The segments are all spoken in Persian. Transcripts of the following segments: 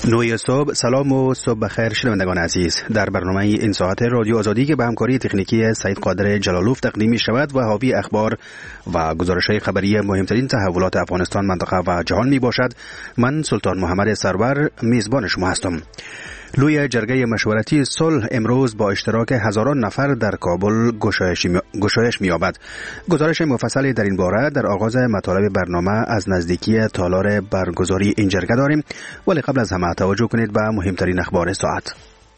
9 صبح، سلام و صبح بخیر شنوندگان عزیز. در برنامه این ساعت رادیو آزادی که به همکاری تکنیکی سید قادر جلالوف تقدیم می شود و حاوی اخبار و گزارش‌های خبری مهمترین تحولات افغانستان، منطقه و جهان می باشد، من سلطان محمد سرور میزبان شما هستم. لوی جرگه مشورتی صلح امروز با اشتراک هزاران نفر در کابل گشایش می‌یابد. گزارش مفصلی در این باره در آغاز مطالب برنامه از نزدیکی تالار برگزاری این جرگه داریم، ولی قبل از همه توجه کنید به مهمترین اخبار ساعت.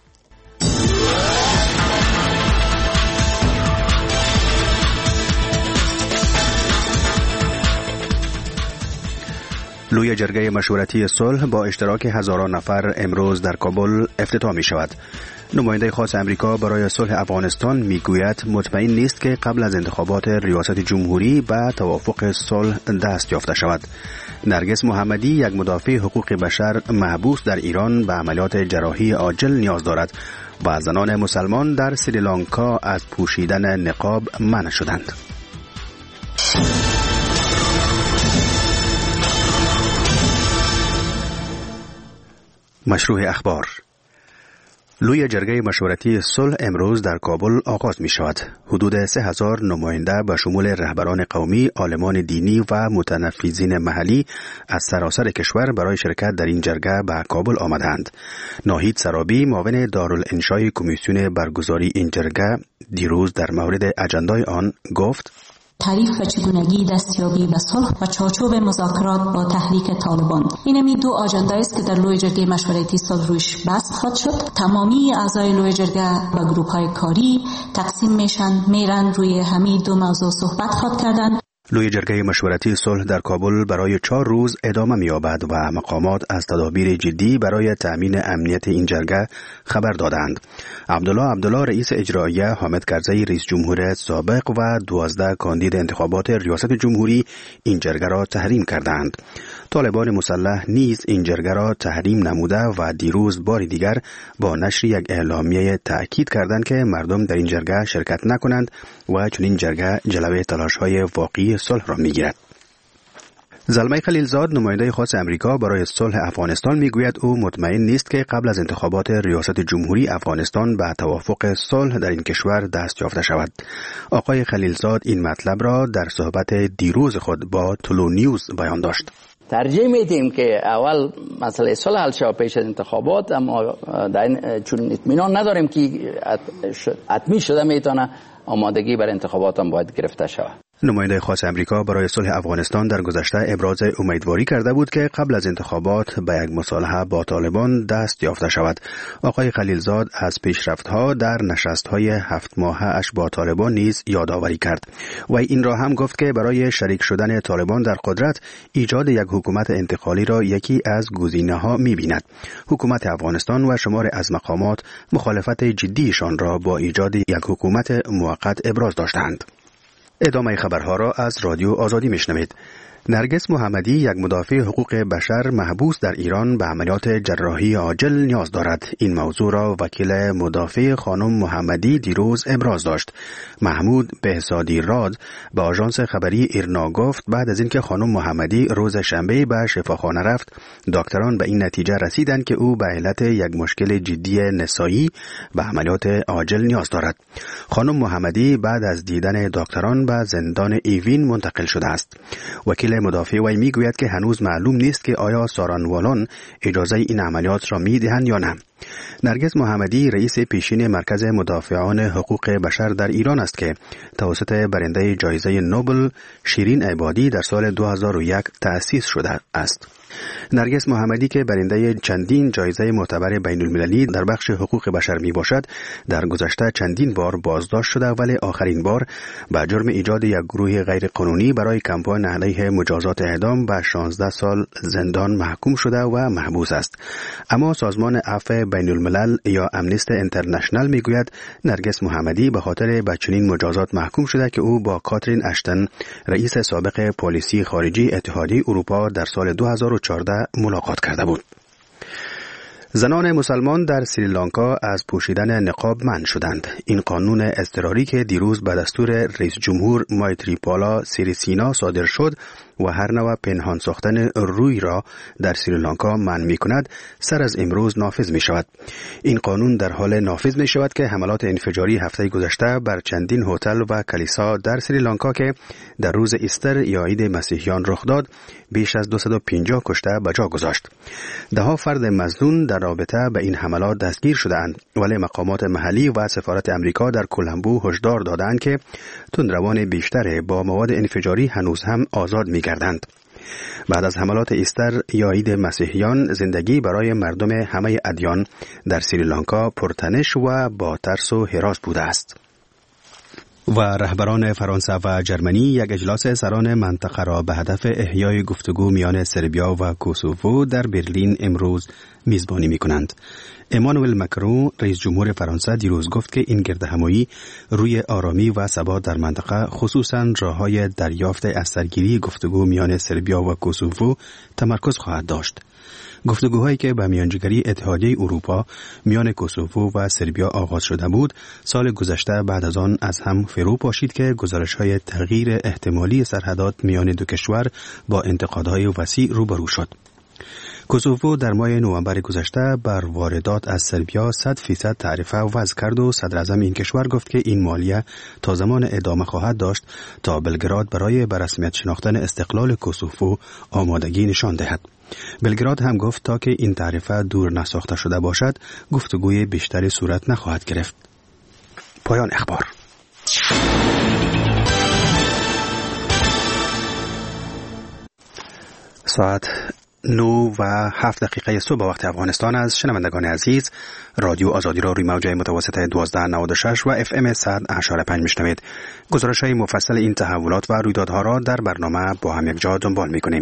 لوی جرگه مشورتی صلح با اشتراک هزاران نفر امروز در کابل افتتاح می شود. نماینده خاص امریکا برای صلح افغانستان می گوید مطمئن نیست که قبل از انتخابات ریاست جمهوری به توافق صلح دست یافته شود. نرگس محمدی، یک مدافع حقوق بشر محبوس در ایران، به عملیات جراحی عاجل نیاز دارد و زنان مسلمان در سریلانکا از پوشیدن نقاب منع شدند. مشروع اخبار. لوی جرگه مشورتی صلح امروز در کابل آغاز می شود. حدود 3000 نماینده به شمول رهبران قومی، عالمان دینی و متنفذین محلی از سراسر کشور برای شرکت در این جرگه به کابل آمدند. ناهید سرابی، معاون دارالانشای کمیسیون برگزاری این جرگه، دیروز در مورد اجندای آن گفت: تعریف و چگونگی دستیابی به صلح و چارچوب مذاکرات با تحریک طالبان. این دو آژانده است که در لوی جرگه مشورتی صلح روش بحث خواهد شد. تمامی اعضای لوی جرگه به گروه‌های کاری تقسیم میرن روی همین دو موضوع صحبت خواهد کردند. لوی جرگه مشورتی صلح در کابل برای 4 روز ادامه می‌یابد و مقامات از تدابیر جدی برای تأمین امنیت این جرگه خبر دادند. عبدالله رئیس اجراییه، حامد کرزی رئیس جمهور سابق و 12 کاندید انتخابات ریاست جمهوری این جرگه را تحریم کردند. طالبان مسلح نیز این جرگه را تحریم نموده و دیروز بار دیگر با نشر یک اعلامیه تأکید کردند که مردم در این جرگه شرکت نکنند و چنین جرگه جلوه تلاش‌های واقعی صلح را می‌گیرد. زلمه خلیلزاد، نماینده خاص امریکا برای صلح افغانستان، میگوید او مطمئن نیست که قبل از انتخابات ریاست جمهوری افغانستان به توافق صلح در این کشور دست یافته شود. آقای خلیلزاد این مطلب را در صحبت دیروز خود با طلوع نیوز بیان داشت. ترجیح میدیم که اول مسئله صلح حل شود پیش از انتخابات، اما چون اطمینان نداریم که حتمی شده میتونه آمادگی برای انتخابات هم باید گرفته شود. نماینده خاص امریکا برای صلح افغانستان در گذشته ابراز امیدواری کرده بود که قبل از انتخابات به یک مصالحه با طالبان دست یافته شود. آقای خلیلزاد از پیشرفت‌ها در نشست‌های 7 ماهه اش با طالبان نیز یادآوری کرد و این را هم گفت که برای شریک شدن طالبان در قدرت، ایجاد یک حکومت انتقالی را یکی از گزینه‌ها می‌بیند. حکومت افغانستان و شمار از مقامات مخالفت جدیشان را با ایجاد یک حکومت موقت ابراز داشتند. ادامه خبرها را از رادیو آزادی میشنوید. نرگس محمدی، یک مدافع حقوق بشر محبوس در ایران، به عملیات جراحی عاجل نیاز دارد. این موضوع را وکیل مدافع خانم محمدی دیروز ابراز داشت. محمود بهزادی راد به آژانس خبری ایرنا گفت بعد از اینکه خانم محمدی روز شنبه به شفاخانه رفت، دکتران به این نتیجه رسیدند که او به علت یک مشکل جدی نسایی به عملیات عاجل نیاز دارد. خانم محمدی بعد از دیدن دکتران به زندان ایوین منتقل شده است. وکیل مدافع وی میگوید که هنوز معلوم نیست که آیا سارانوالان اجازه این عملیات را میدهند یا نه. نرگس محمدی رئیس پیشین مرکز مدافعان حقوق بشر در ایران است که توسط برنده جایزه نوبل شیرین عبادی در سال 2001 تأسیس شده است. نرگس محمدی که برنده چندین جایزه معتبر بین المللی در بخش حقوق بشر می باشد، در گذشته چندین بار بازداشت شده، ولی آخرین بار به جرم ایجاد یک گروه غیر قانونی برای کمپاین علیه مجازات اعدام به 16 سال زندان محکوم شده و محبوس است. اما سازمان عفو بین الملل یا امنیست اینترنشنال می گوید نرگس محمدی به خاطر به چنین مجازات محکوم شده که او با کاترین اشتن، رئیس سابق پالیسی خارجی اتحادیه اروپا، در سال 2014 ملاقات کرده بود. زنان مسلمان در سریلانکا از پوشیدن نقاب منع شدند. این قانون اضطراری که دیروز به دستور رئیس جمهور مایتریپالا سیریسینا صادر شد، و هر نوع پنهان ساختن روی را در سریلانکا منع می کند سر از امروز نافذ می شود. این قانون در حال نافذ می شود که حملات انفجاری هفته گذشته بر چندین هتل و کلیسا در سریلانکا که در روز ایستر یا عید مسیحیان رخ داد بیش از 250 کشته به جا گذاشت. دهها فرد مظنون در رابطه به این حملات دستگیر شدند، ولی مقامات محلی و سفارت امریکا در کولمبو هشدار دادند که تندروان بیشتر با مواد انفجاری هنوز هم آزاد می‌گردند. بعد از حملات ایستر یا عید مسیحیان زندگی برای مردم همه ادیان در سریلانکا پرتنش و با ترس و هراس بوده است. و رهبران فرانسه و جرمنی یک اجلاس سران منطقه را به هدف احیای گفتگو میان سربیا و کوسوو در برلین امروز میزبانی می‌کنند. امانوئل مکرون رئیس جمهور فرانسه دیروز گفت که این گردهمایی روی آرامی و ثبات در منطقه خصوصاً راه‌های دریافت از سرگیری گفتگو میان سربیا و کوسوو تمرکز خواهد داشت. گفتگوهایی که به میانجیگری اتحادیه اروپا میان کوسوو و سربیا آغاز شده بود، سال گذشته بعد از آن از هم فرو پاشید که گزارش‌های تغییر احتمالی سرحدات میان دو کشور با انتقادهای وسیع روبرو شد. کوسوو در ماه نوامبر گذشته بر واردات از سربیا 100% تعرفه وضع کرد و صدر اعظم این کشور گفت که این مالیه تا زمان ادامه خواهد داشت تا بلگراد برای به رسمیت شناختن استقلال کوسوو آمادگی نشان دهد. بلگراد هم گفت تا که این تعرفه دور نساخته شده باشد گفتگوی بیشتری صورت نخواهد گرفت. پایان اخبار. ساعت 9:07 صبح وقت افغانستان است. شنوندگان عزیز، رادیو آزادی را روی موجهای متوسط 1296 و FM 100.5 میشنوید. گزارش‌های مفصل این تحولات و رویدادها را در برنامه با هم یک جا دنبال می‌کنیم.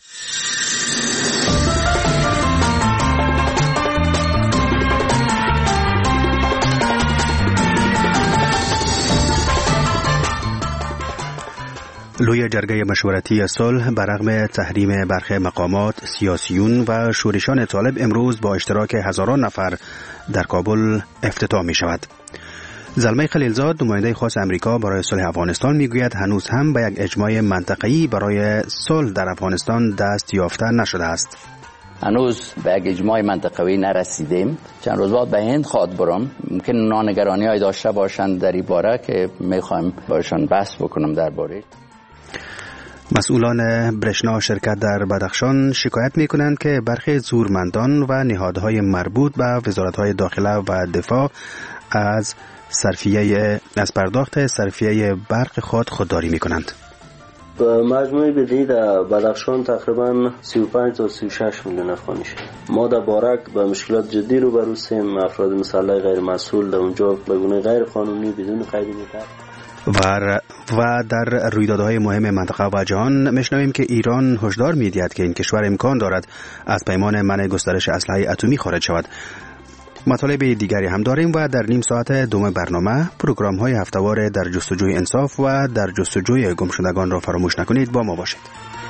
لوی جرگه مشورتی صلح برغم تحریم برخی مقامات، سیاسیون و شورشان طالب امروز با اشتراک هزاران نفر در کابل افتتاح می شود. زلمه خلیلزاد، نماینده خاص امریکا برای صلح افغانستان، میگوید هنوز هم به یک اجماع منطقه‌ای برای صلح در افغانستان دست یافته نشده است. هنوز به یک اجماع منطقه‌ای نرسیدیم. چند روز بعد به هند خواد برم. ممکن نگرانی‌های داشته باشند در این باره که می‌خوایم باشون بحث بکنم درباره. مسئولان برشنا شرکت در بدخشان شکایت می‌کنند که برخی زورمندان و نهادهای مربوط به وزارت‌های داخله و دفاع از پرداخت صرفیه برق خودداری می‌کنند. مجموعی بدهی در بدخشان تقریبا 35 تا 36 میلیون افغانی شد. ما در بارک با مشکلات جدی روبرو هستیم. افراد مسلح غیر مسئول در اونجا به گونه غیر قانونی بدون قید می‌کنند. و در رویدادهای مهم منطقه و جهان میشنویم که ایران هشدار می‌دهد که این کشور امکان دارد از پیمان منع گسترش اسلحه اتمی خارج شود. مطالب دیگری هم داریم و در نیم ساعت دوم برنامه پروگرام‌های هفته‌وار در جستجوی انصاف و در جستجوی گمشدگان را فراموش نکنید. با ما باشید.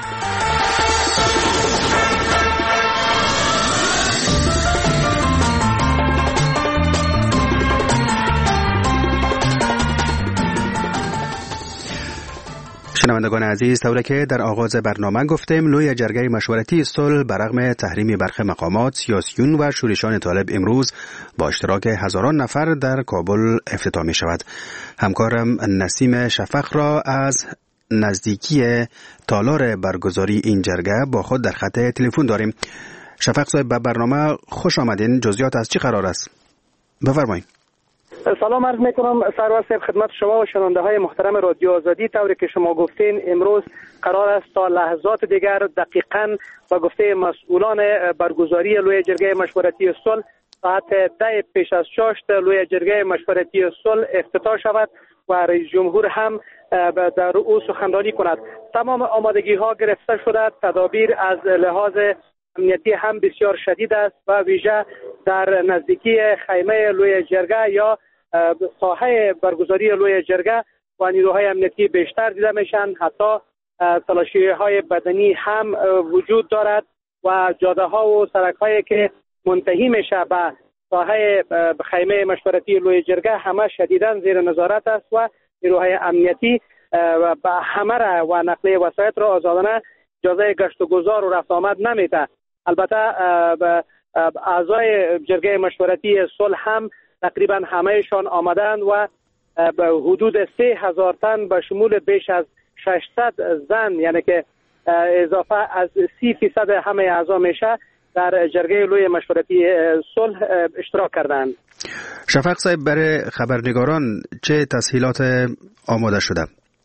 شنوندگان عزیز، طوری که در آغاز برنامه گفتیم، لوی جرگه مشورتی صلح برغم تحریم برخی مقامات، سیاسیون و شورشان طالب امروز با اشتراک هزاران نفر در کابل افتتاح می شود. همکارم نسیم شفق را از نزدیکی تالار برگزاری این جرگه با خود در خط تلفن داریم. شفق صاحب، به برنامه خوش آمدین. جزئیات از چی قرار است؟ بفرمایید. سلام عرض میکنم سرور صاحب خدمت شما و شنونده های محترم رادیو آزادی. طوری که شما گفتین امروز قرار است تا لحظات دیگر دقیقاً با گفته مسئولان برگزاری لوی جرگه مشورتی صلح ساعت 10 پیش از 6 لوی جرگه مشورتی صلح افتتاح شود و رئیس جمهور هم در او سخنرانی کند. تمام آمادگی ها گرفته شده. تدابیر از لحاظ امنیتی هم بسیار شدید است و ویژه در نزدیکی خیمه لوی جرگه یا ساحه برگزاری لوی جرگه و نیروهای امنیتی بیشتر دیده میشن. حتی تلاشی های بدنی هم وجود دارد و جاده ها و سرک هایی که منتهی میشه به ساحه خیمه مشورتی لوی جرگه همه شدیداً زیر نظارت است و نیروهای امنیتی به همه را و نقلیه وسایط را آزادانه اجازه گشت و گذار و رفت آمد نمیده. البته اعضای جرگه مشورتی صلح هم تقریبا همهشان آمدن و به حدود 3000 تن به شمول بیش از 600 زن، یعنی که اضافه از 30% همه اعضا میشه، در جرگه لوی مشورتی صلح اشتراک کردند. شفق صاحب، برای خبرنگاران چه تسهیلات آماده شده؟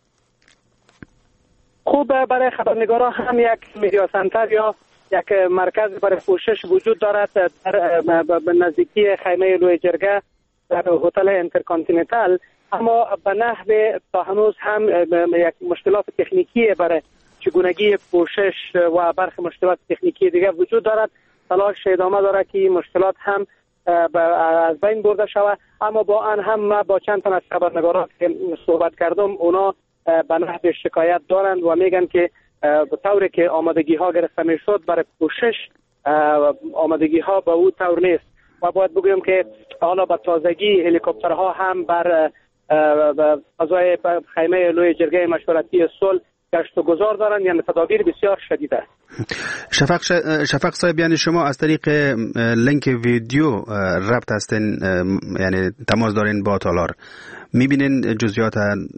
خوب، برای خبرنگاران هم یک میدیا سنتر یا یک مرکز برای پوشش وجود دارد در نزدیکی خیمه لوی جرگه در هتل انترکانتیننتال، اما به نحو تا هنوز هم یک مشکلات تکنیکی برای چگونگی پوشش و برخی مشکلات تکنیکی دیگر وجود دارد. تلاش ادامه دارد که این مشکلات هم از بین برده شود، اما با آن هم با چند تن از خبرنگاران که صحبت کردم اونا به نحو شکایت دارند و میگن که به طوری که آمادگی ها گرفته میشد برای پوشش آمادگی ها به اون طور نیست و باید بگویم که حالا به تازگی هلیکوپترها هم بر فضای خیمه لوی جرگه مشورتی صلح گشت و گذار دارند، یعنی تدابیر بسیار شدید است. شفق صاحب، یعنی شما از طریق لینک ویدیو ربط هستین، یعنی تماس دارین با تالار، میبینین جزئیات؟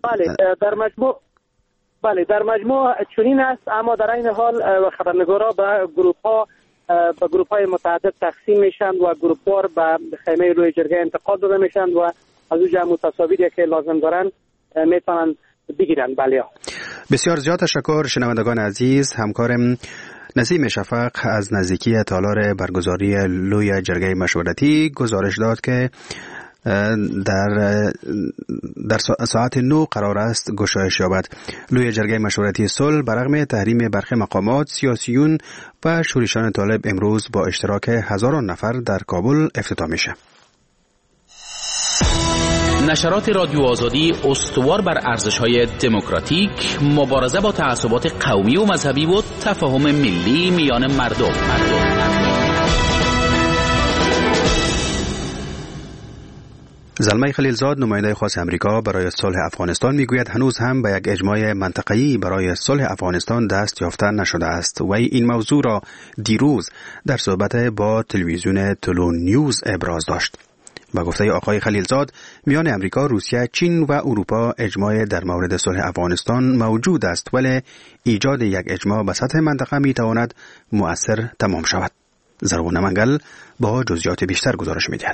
بله در مجموع چنین است، اما در این حال خبرنگارا به گروپ های متعدد تقسیم میشن و گروپوار به خیمه روی جرگه انتقال داده میشن و از اونجا متصاویری که لازم دارن میتونن بگیرن. بله، بسیار زیاد تشکر. شنوندگان عزیز، همکارم نسیم شفق از نزدیکی تالار برگزاری لوی جرگه مشورتی گزارش داد که در ساعت 9 قرار است گشایش یابد. لوی جرگه مشورتی صلح برغم تحریم برخی مقامات، سیاسیون و شورشیان طالب امروز با اشتراک هزاران نفر در کابل افتتاح میشه. نشرات رادیو آزادی استوار بر ارزش‌های دموکراتیک، مبارزه با تعصبات قومی و مذهبی و تفاهم ملی میان مردم. زلمه خلیلزاد، نماینده خاص امریکا برای صلح افغانستان، میگوید هنوز هم به یک اجماع منطقه‌ای برای صلح افغانستان دست یافته نشده است و این موضوع را دیروز در صحبت با تلویزیون تلو نیوز ابراز داشت. با گفته آقای خلیلزاد، میان امریکا، روسیه، چین و اروپا اجماع در مورد صلح افغانستان موجود است، ولی ایجاد یک اجماع به سطح منطقه میتواند مؤثر تمام شود. زرغون منگل با جزئیات بیشتر گزارش میدهد.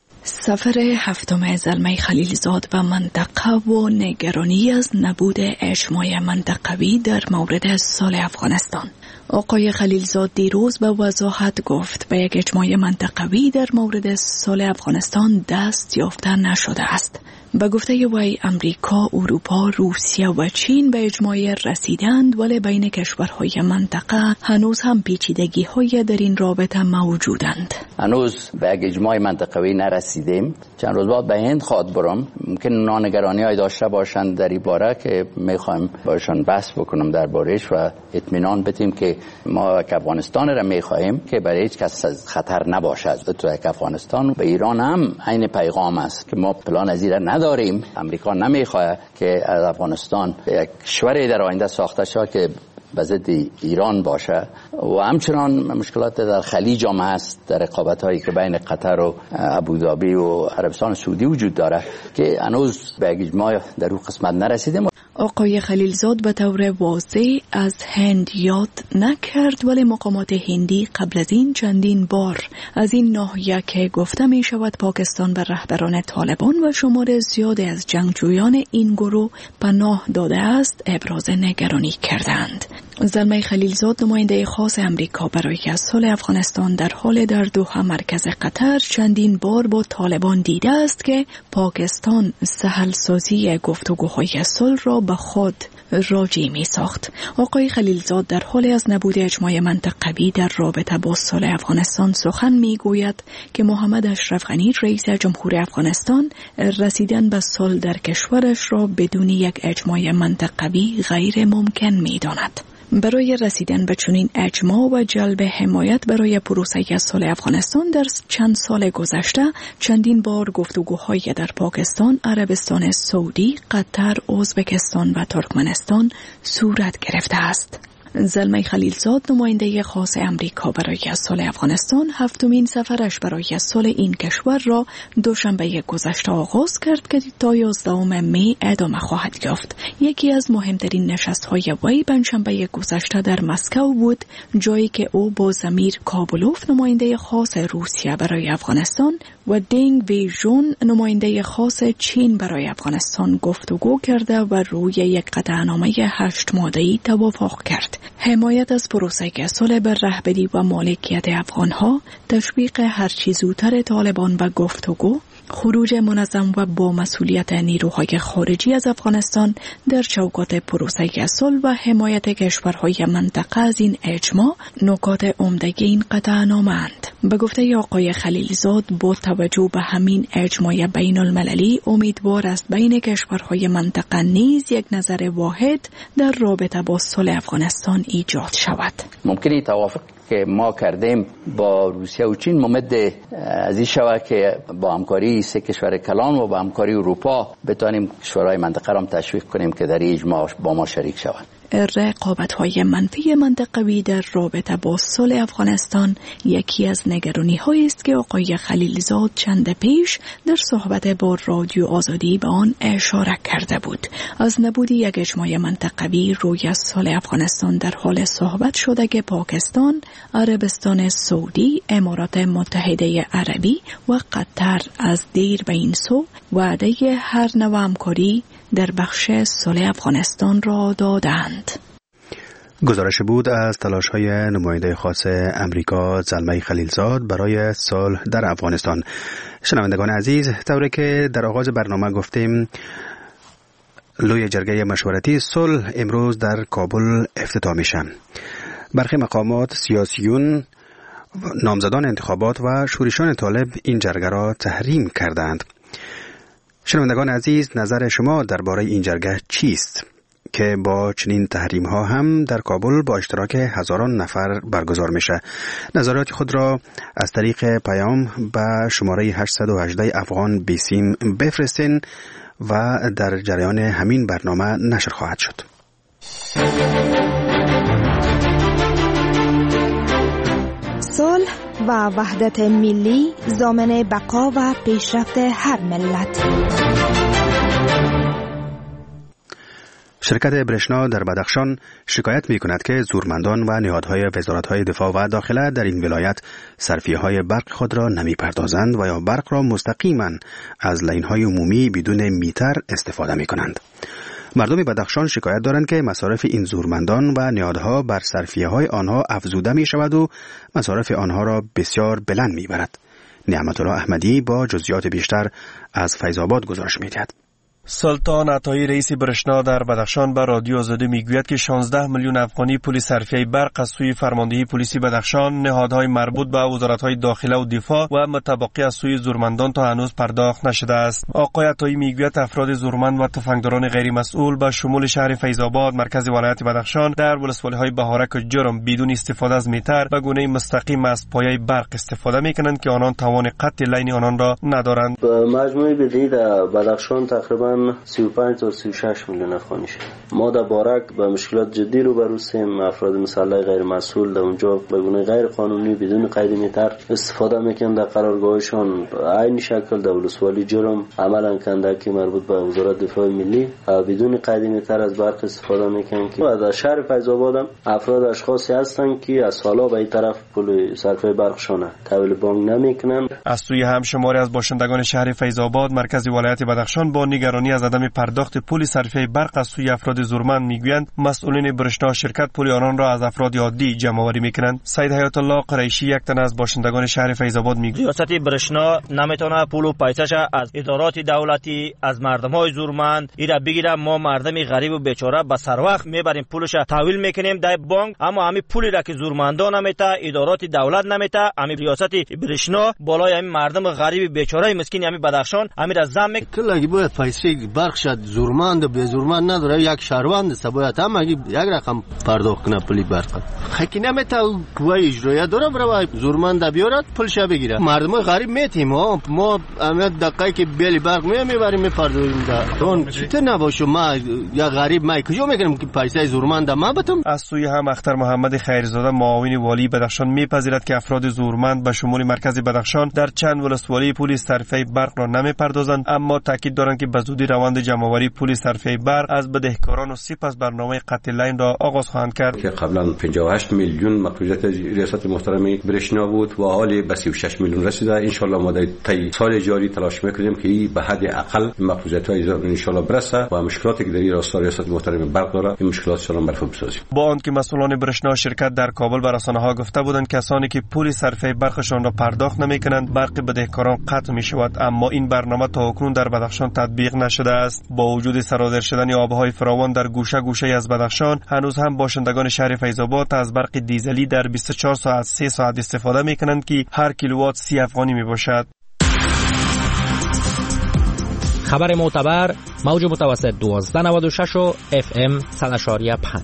سفر هفتم زلمه خلیلزاد و منطقه و نگرانی از نبود اجماع منطقوی در مورد صلح افغانستان. آقای خلیلزاد دیروز به وضاحت گفت به یک اجماع منطقوی در مورد صلح افغانستان دست یافته نشده است. به گفته وی امریکا، اروپا، روسیه و چین به اجماع رسیدند، ولی بین کشورهای منطقه هنوز هم پیچیدگی‌های در این رابطه موجودند. هنوز به یک اجماع منطقوی نرسیدیم. چند روز بعد به هند خواد برم. ممکن نانگرانی‌های داشته باشند در این باره که می‌خوایم باشون بحث بکنم درباره‌اش و اطمینان بدیم که ما که افغانستان را می‌خوایم که برای هیچ کس خطر نباشد. تو افغانستان به ایران هم عین پیغام است که ما پلان از این نداریم. امریکا نمیخواد که از افغانستان یک کشوری در آینده ساخته شود که به ضد ایران باشه و همچنان مشکلات در خلیج هم هست، در رقابت‌هایی که بین قطر و ابوظبی و عربستان سعودی وجود داره که هنوز به اجماع در اون قسمت نرسیدیم. آقای خلیلزاد به طور واضح از هند یاد نکرد، ولی مقامات هندی قبل از این چندین بار از این ناحیه که گفته می شود پاکستان به رهبران طالبان و شمار زیادی از جنگجویان این گروه پناه داده است ابراز نگرانی کردند. زلمه خلیلزاد، نماینده خاص امریکا برای صلح افغانستان، در حال در دوحه مرکز قطر چندین بار با طالبان دیده است که پاکستان سهل سازی گفتگوهای صلح را به خود راجع می ساخت. آقای خلیلزاد در حال از نبود اجماع منطقوی در رابطه با صلح افغانستان سخن می گوید که محمد اشرف غنی رئیس جمهور افغانستان رسیدن به صلح در کشورش را بدون یک اجماع منطقوی غیر ممکن می داند. برای رسیدن به چنین اجماع و جلب حمایت برای پروسه صلح افغانستان در چند سال گذشته چندین بار گفتگوهای در پاکستان، عربستان سعودی، قطر، ازبکستان و ترکمنستان صورت گرفته است. زلمه خلیلزاد، نماینده خاص امریکا برای صلح افغانستان، هفتمین سفرش برای صلح این کشور را دوشنبه گذشته آغاز کرد که تا 11 می ادامه خواهد یافت. یکی از مهمترین نشست‌های وی پنجشنبه گذشته در مسکو بود، جایی که او با زمیر کابلوف، نماینده خاص روسیه برای افغانستان، و دینگ وی جون، نماینده خاص چین برای افغانستان گفتگو کرده و روی یک قطعنامه 8 ماده‌ای توافق کرد. حمایت از پروسه صلح بر رهبری و مالکیت افغانها، تشویق هرچی زودتر طالبان به گفتگو، خروج منظم و با مسئولیت نیروهای خارجی از افغانستان در چوکات پروسه صلح و حمایت کشورهای منطقه از این اجماع نکات عمده این قطعنامه‌اند. به گفته آقای خلیلزاد، با توجه به همین اجماع بین المللی امیدوار است بین کشورهای منطقه نیز یک نظر واحد در رابطه با صلح افغانستان ایجاد شود. ممکنه توافق که ما کردیم با روسیه و چین ممد از این شود که با همکاری سه کشور کلان و با همکاری اروپا بتوانیم کشورهای منطقه را تشویق کنیم که در اجماع با ما شریک شوند. رقابت‌های منفی منطقوی در رابطه با صلح افغانستان یکی از نگرانی‌هایی است که آقای خلیلزاد چند پیش در صحبت با رادیو آزادی به آن اشاره کرده بود. از نبود یک اجماع منطقوی روی صلح افغانستان در حال صحبت شده که پاکستان، عربستان سعودی، امارات متحده عربی و قطر از دیر به این سو وعده هر نوع همکاری در بخش صلح افغانستان را دادند. گزارش بود از تلاش‌های نماینده خاص امریکا زلمه خلیلزاد برای صلح در افغانستان. شنوندگان عزیز، طوری که در آغاز برنامه گفتیم، لوی جرگه مشورتی صلح امروز در کابل افتتاح میشه. برخی مقامات، سیاسیون، نامزدان انتخابات و شورشان طالب این جرگه را تحریم کردند. شنوندگان عزیز، نظر شما درباره این جرگه چیست که با چنین تحریم ها هم در کابل با اشتراک هزاران نفر برگزار میشه؟ نظرات خود را از طریق پیام به شماره 818 افغان بیسیم بفرستین و در جریان همین برنامه نشر خواهد شد. صلح و وحدت ملی ضامن بقا و پیشرفت هر ملت. شرکت برشنا در بدخشان شکایت می کند که زورمندان و نهادهای وزارت‌های دفاع و داخله در این ولایت صرفیه‌های برق خود را نمی پردازند و یا برق را مستقیما از لین‌های عمومی بدون میتر استفاده می کنند. مردم بدخشان شکایت دارند که مصارف این زورمندان و نهادها بر صرفیه‌های آنها افزوده می شود و مصارف آنها را بسیار بلند می برد. نعمت الله احمدی با جزئیات بیشتر از فیض آباد گزارش می دهد. سلطان عطایی رئیس برشنا در بدخشان به رادیو آزادی میگوید که 16 میلیون افغانی پول صرفیه برق از سوی فرماندهی پلیسی بدخشان، نهادهای مربوط به وزارت‌های داخله و دفاع و متبقی از سوی زورمندان تا هنوز پرداخت نشده است. آقای عطایی میگوید افراد زورمند و تفنگداران غیر مسئول به شمول شهر فیض آباد مرکز ولایت بدخشان در ولسوالی‌های بهارک و جرم بدون استفاده از میتر به گونه مستقیم از پایه برق استفاده میکنند که آنان توان قطع لین آنان را ندارند. مجموعی بدهی در بدخشان تقریبا 35 تا 36 میلیون افغانی شد. ما در بارک با مشکلات جدی روبرو هستیم. افراد مسلح غیر مسئول در اونجا به گونه غیر قانونی بدون قید میتر استفاده میکنند. در قرارگاهشان عین شکل در ولسوالی جرم عملا کنده که مربوط به وزارت دفاع ملی بدون قید میتر از برق استفاده میکنند. که در شهر فیض آباد هم افراد اشخاصی هستند که از سالا به این طرف پول صرفه برقشان تحویل بانک نمیکنند. از سوی هم شماری از باشندگان شهر فیض آباد مرکز ولایت بدخشان با نگرانی از عدم پرداخت پول صرفه برق از سوی افراد زورمند میگویند مسئولین برشنا شرکت پول آنان را از افراد عادی جمع آوری میکنند. سید حیات الله قریشی یک تن از باشندگان شهر فیض آباد میگوید ریاست برشنا نمیتونه پول و پیسش از ادارات دولتی از مردمای زورمند ایرا بگیره. ما مردمی غریب و بیچاره به سر وقت میبریم پولش تحویل میکنیم در بانک، اما همین پولی را که زورمندان نمیته، ادارات دولت نمیته، همین ریاست برشنا بالای همین مردم غریب بیچاره مسکین همین بدخشان همین را زم کلاگی باید پیسه اگه برق شد زورمند و به زورمند نداره، یک شهروند است باید هم اگه یک رقم پرداخت کنه پلی برق. خیلی نمیته قوه اجرایی داره برای زورمند بیارد پولش بگیره. مردم غریب میتیم ما امیت دقیقه که بیل برق میبریم میپردازیم اون چطور نباشه. ما یا غریب ما کجا میگم که پیسه زورمند ما بتم. از سوی هم اختر محمد خیرزاده معاون والی بدخشان میپذیرد که افراد زورمند به شمول مرکز بدخشان در چند ولسوالی پول صرفه برق را نمیپردازند، اما تاکید دارند که به زودی روند جمع‌آوری پول صرفه برق از بدهکاران و سپس برنامه قطع لاین را آغاز خواهند کرد که قبلا 58 میلیون مخرجات ریاست محترم برشنا بود و حالی به 36 میلیون رسیده. ان شاء الله ما در طی سال جاری تلاش میکنیم که به حد اقل مخرجات‌های ان شاء الله برسه و مشکلاتی که در راستا ریاست محترم برق داره این مشکلات سلام برفو بسازیم. با آنکه مسئولان برشنا شرکت در کابل بر رسانه‌ها گفته بودند کسانی که پول صرفه برقشان را پرداخت نمی‌کنند برق بدهکاران قطع می‌شود، اما این برنامه تا اکنون در بدخشان تطبیق نشده است. با وجود سرازیر شدن آب‌های فراوان در گوشه گوشه از بدخشان، هنوز هم باشندگان شهر فیض‌آباد از برق دیزلی در 24 ساعت 3 ساعت استفاده می‌کنند که هر کیلووات 30 افغانی میباشد. خبر معتبر موج متوسط 1296 و FM 100.5.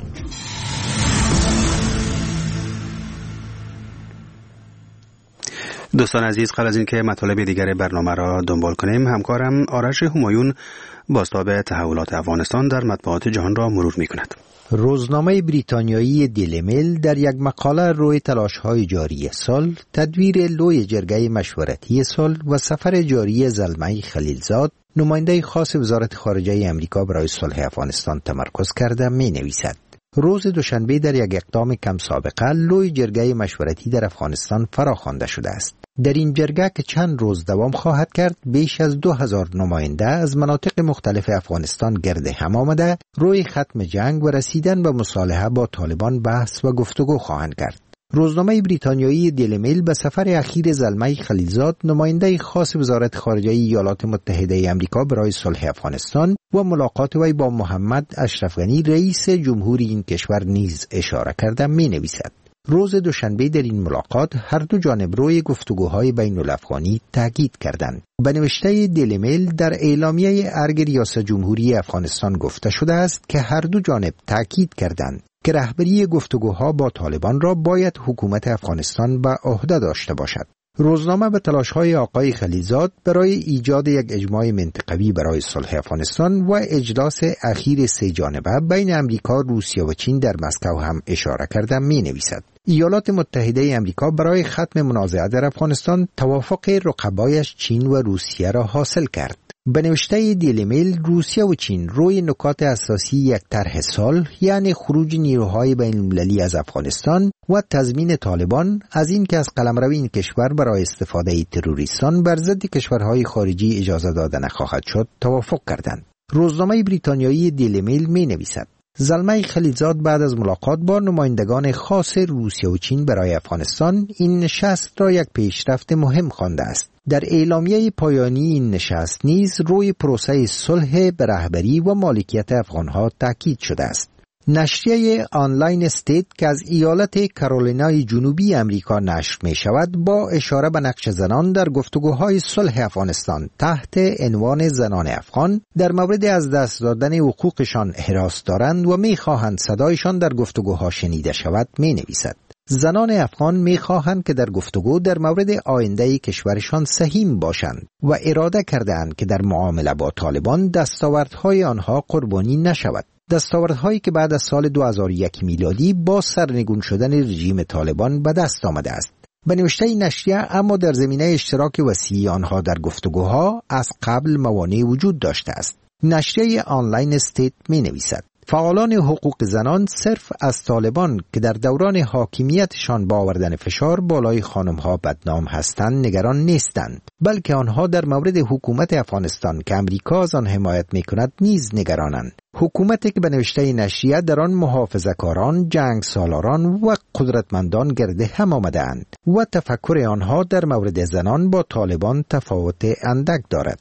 دوستان عزیز، قبل از اینکه مطالب دیگر برنامه را دنبال کنیم، همکارم آرش همایون بازتاب تحولات افغانستان در مطبوعات جهان را مرور می‌کند. روزنامه بریتانیایی دیلی میل در یک مقاله روی تلاش‌های جاری سال، تدویر لوی جرگه مشورتی سال و سفر جاری زلمه خلیلزاد، نماینده خاص وزارت خارجه امریکا برای صلح افغانستان تمرکز کرده می‌نویسد. روز دوشنبه در یک اقدام کم سابقه لوی جرگه مشورتی در افغانستان فراخوانده شده است. در این جرگه که چند روز دوام خواهد کرد، بیش از 2000 نماینده از مناطق مختلف افغانستان گرد هم آمده روی ختم جنگ و رسیدن به مصالحه با طالبان بحث و گفتگو خواهند کرد. روزنامه بریتانیایی دیلی میل به سفر اخیر زلمه خلیلزاد، نماینده خاص وزارت خارجه ایالات متحده آمریکا برای صلح افغانستان و ملاقات وی با محمد اشرف غنی رئیس جمهوری این کشور نیز اشاره کرده می‌نویسد. روز دوشنبه در این ملاقات هر دو جانب روی گفتگوهای بین الافغانی تاکید کردند. به نوشته دیلی میل در اعلامیه ارگ ریاست جمهوری افغانستان گفته شده است که هر دو جانب تاکید کردند که رهبری گفتگوها با طالبان را باید حکومت افغانستان به عهده داشته باشد. روزنامه به تلاش‌های آقای خلیلزاد برای ایجاد یک اجماع منطقوی برای صلح افغانستان و اجلاس اخیر سه جانبه بین امریکا، روسیه و چین در مسکو هم اشاره کرده می‌نویسد. ایالات متحده امریکا برای ختم منازعه در افغانستان توافق رقبایش چین و روسیه را حاصل کرد. به نوشته دیلی میل، روسیه و چین روی نکات اساسی یک طرح صلح، یعنی خروج نیروهای بین المللی از افغانستان و تضمین طالبان از این که از قلمرو این کشور برای استفاده تروریستان بر ضد کشورهای خارجی اجازه داده نخواهد شد توافق کردند. روزنامه بریتانیایی دیلی میل می نویسد زلمه خلیلزاد بعد از ملاقات با نمایندگان خاص روسیه و چین برای افغانستان این نشست را یک پیشرفت مهم خوانده است. در اعلامیه پایانی این نشست نیز روی پروسه صلح به رهبری و مالکیت افغانها تاکید شده است. نشریه آنلاین استیت که از ایالت کارولینای جنوبی امریکا نشر می شود با اشاره به نقش زنان در گفتگوهای صلح افغانستان تحت عنوان زنان افغان در مورد از دست دادن حقوقشان حراس دارند و می خواهند صدایشان در گفتگوها شنیده شود می نویسد. زنان افغان می خواهند که در گفتگو در مورد آینده کشورشان سهیم باشند و اراده کردند که در معامله با طالبان دستاوردهای آنها قربانی نشود. دستاوردهایی که بعد از سال 2001 میلادی با سرنگون شدن رژیم طالبان به دست آمده است. به نوشته نشریه اما در زمینه اشتراک وسیع آنها در گفتگوها از قبل موانع وجود داشته است. نشریه آنلاین استیت می نویسد فعالان حقوق زنان صرف از طالبان که در دوران حاکمیتشان با آوردن فشار بالای خانمها بدنام هستند نگران نیستند، بلکه آنها در مورد حکومت افغانستان که امریکا از آن حمایت می‌کند نیز نگرانند. حکومتی که به نوشته نشریه در آن محافظه‌کاران، جنگ سالاران و قدرتمندان گرد هم آمده‌اند و تفکر آنها در مورد زنان با طالبان تفاوت اندک دارد.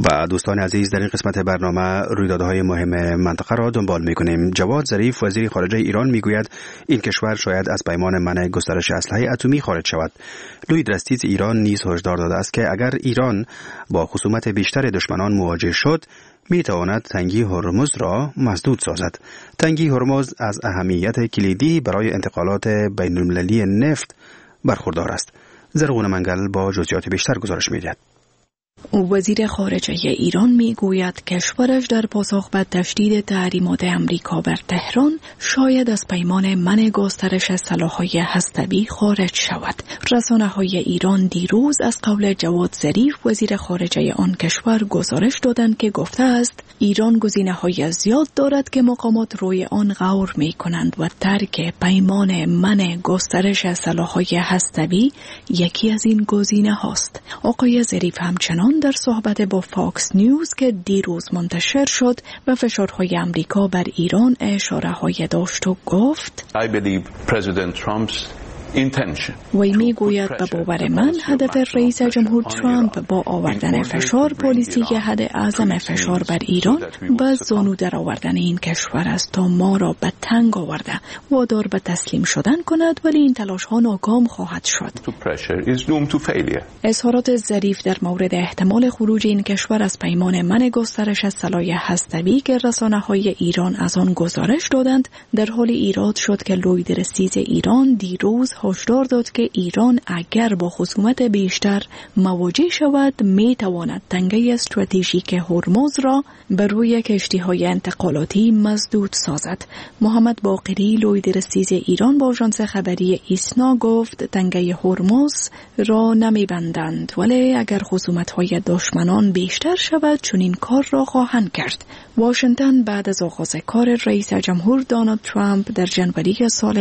و دوستان عزیز، در این قسمت برنامه رویدادهای مهم منطقه را دنبال می‌کنیم. جواد ظریف وزیر خارجه ایران میگوید این کشور شاید از پیمان منع گسترش اسلحه اتمی خارج شود. لوی درستیز ایران نیز هشدار داده است که اگر ایران با خصومت بیشتر دشمنان مواجه شد میتواند تنگی هرمز را مسدود سازد. تنگی هرمز از اهمیت کلیدی برای انتقالات بین‌المللی نفت برخوردار است. زرغون منگل با جزئیات بیشتر گزارش می‌دهد. وزیر خارجه ایران میگوید کشورش در پاسخ به تشدید تحریمات امریکا بر تهران شاید از پیمان منع گسترش سلاح‌های هسته‌ای خارج شود. رسانه‌های ایران دیروز از قول جواد ظریف وزیر خارجه آن کشور گزارش دادند که گفته است ایران گزینه‌های زیاد دارد که مقامات روی آن غور می‌کنند و ترک پیمان منع گسترش سلاح‌های هسته‌ای یکی از این گزینه‌هاست. آقای ظریف همچنان در صحبت با فاکس نیوز که دیروز منتشر شد و فشارهای امریکا بر ایران اشاره‌های داشت و گفت I believe President Trump's وی میگوید به باور من هدف رئیس جمهور ترامپ با آوردن فشار پالیسی حد اعظم فشار بر ایران و زانو در آوردن این کشور است تا ما را به تنگ آورده وادار به تسلیم شدن کند، ولی این تلاش ها ناکام خواهد شد. اظهارات ظریف در مورد احتمال خروج این کشور از پیمان منع گسترش سلاح هسته‌ای که رسانه‌های ایران از آن گزارش دادند در حال ایراد شد که لوی درستیز ایران دیروز هشدار داد که ایران اگر با خصومت بیشتر مواجه شود میتواند تنگه استراتژیک هرمز را بر روی کشتی‌های انتقالاتی مسدود سازد. محمد باقری لوی درستیز ایران با آژانس خبری ایسنا گفت تنگه هرمز را نمیبندند، ولی اگر خصومت‌های دشمنان بیشتر شود چون این کار را خواهند کرد. واشنگتن بعد از آغاز کار رئیس جمهور دونالد ترامپ در جنوری سال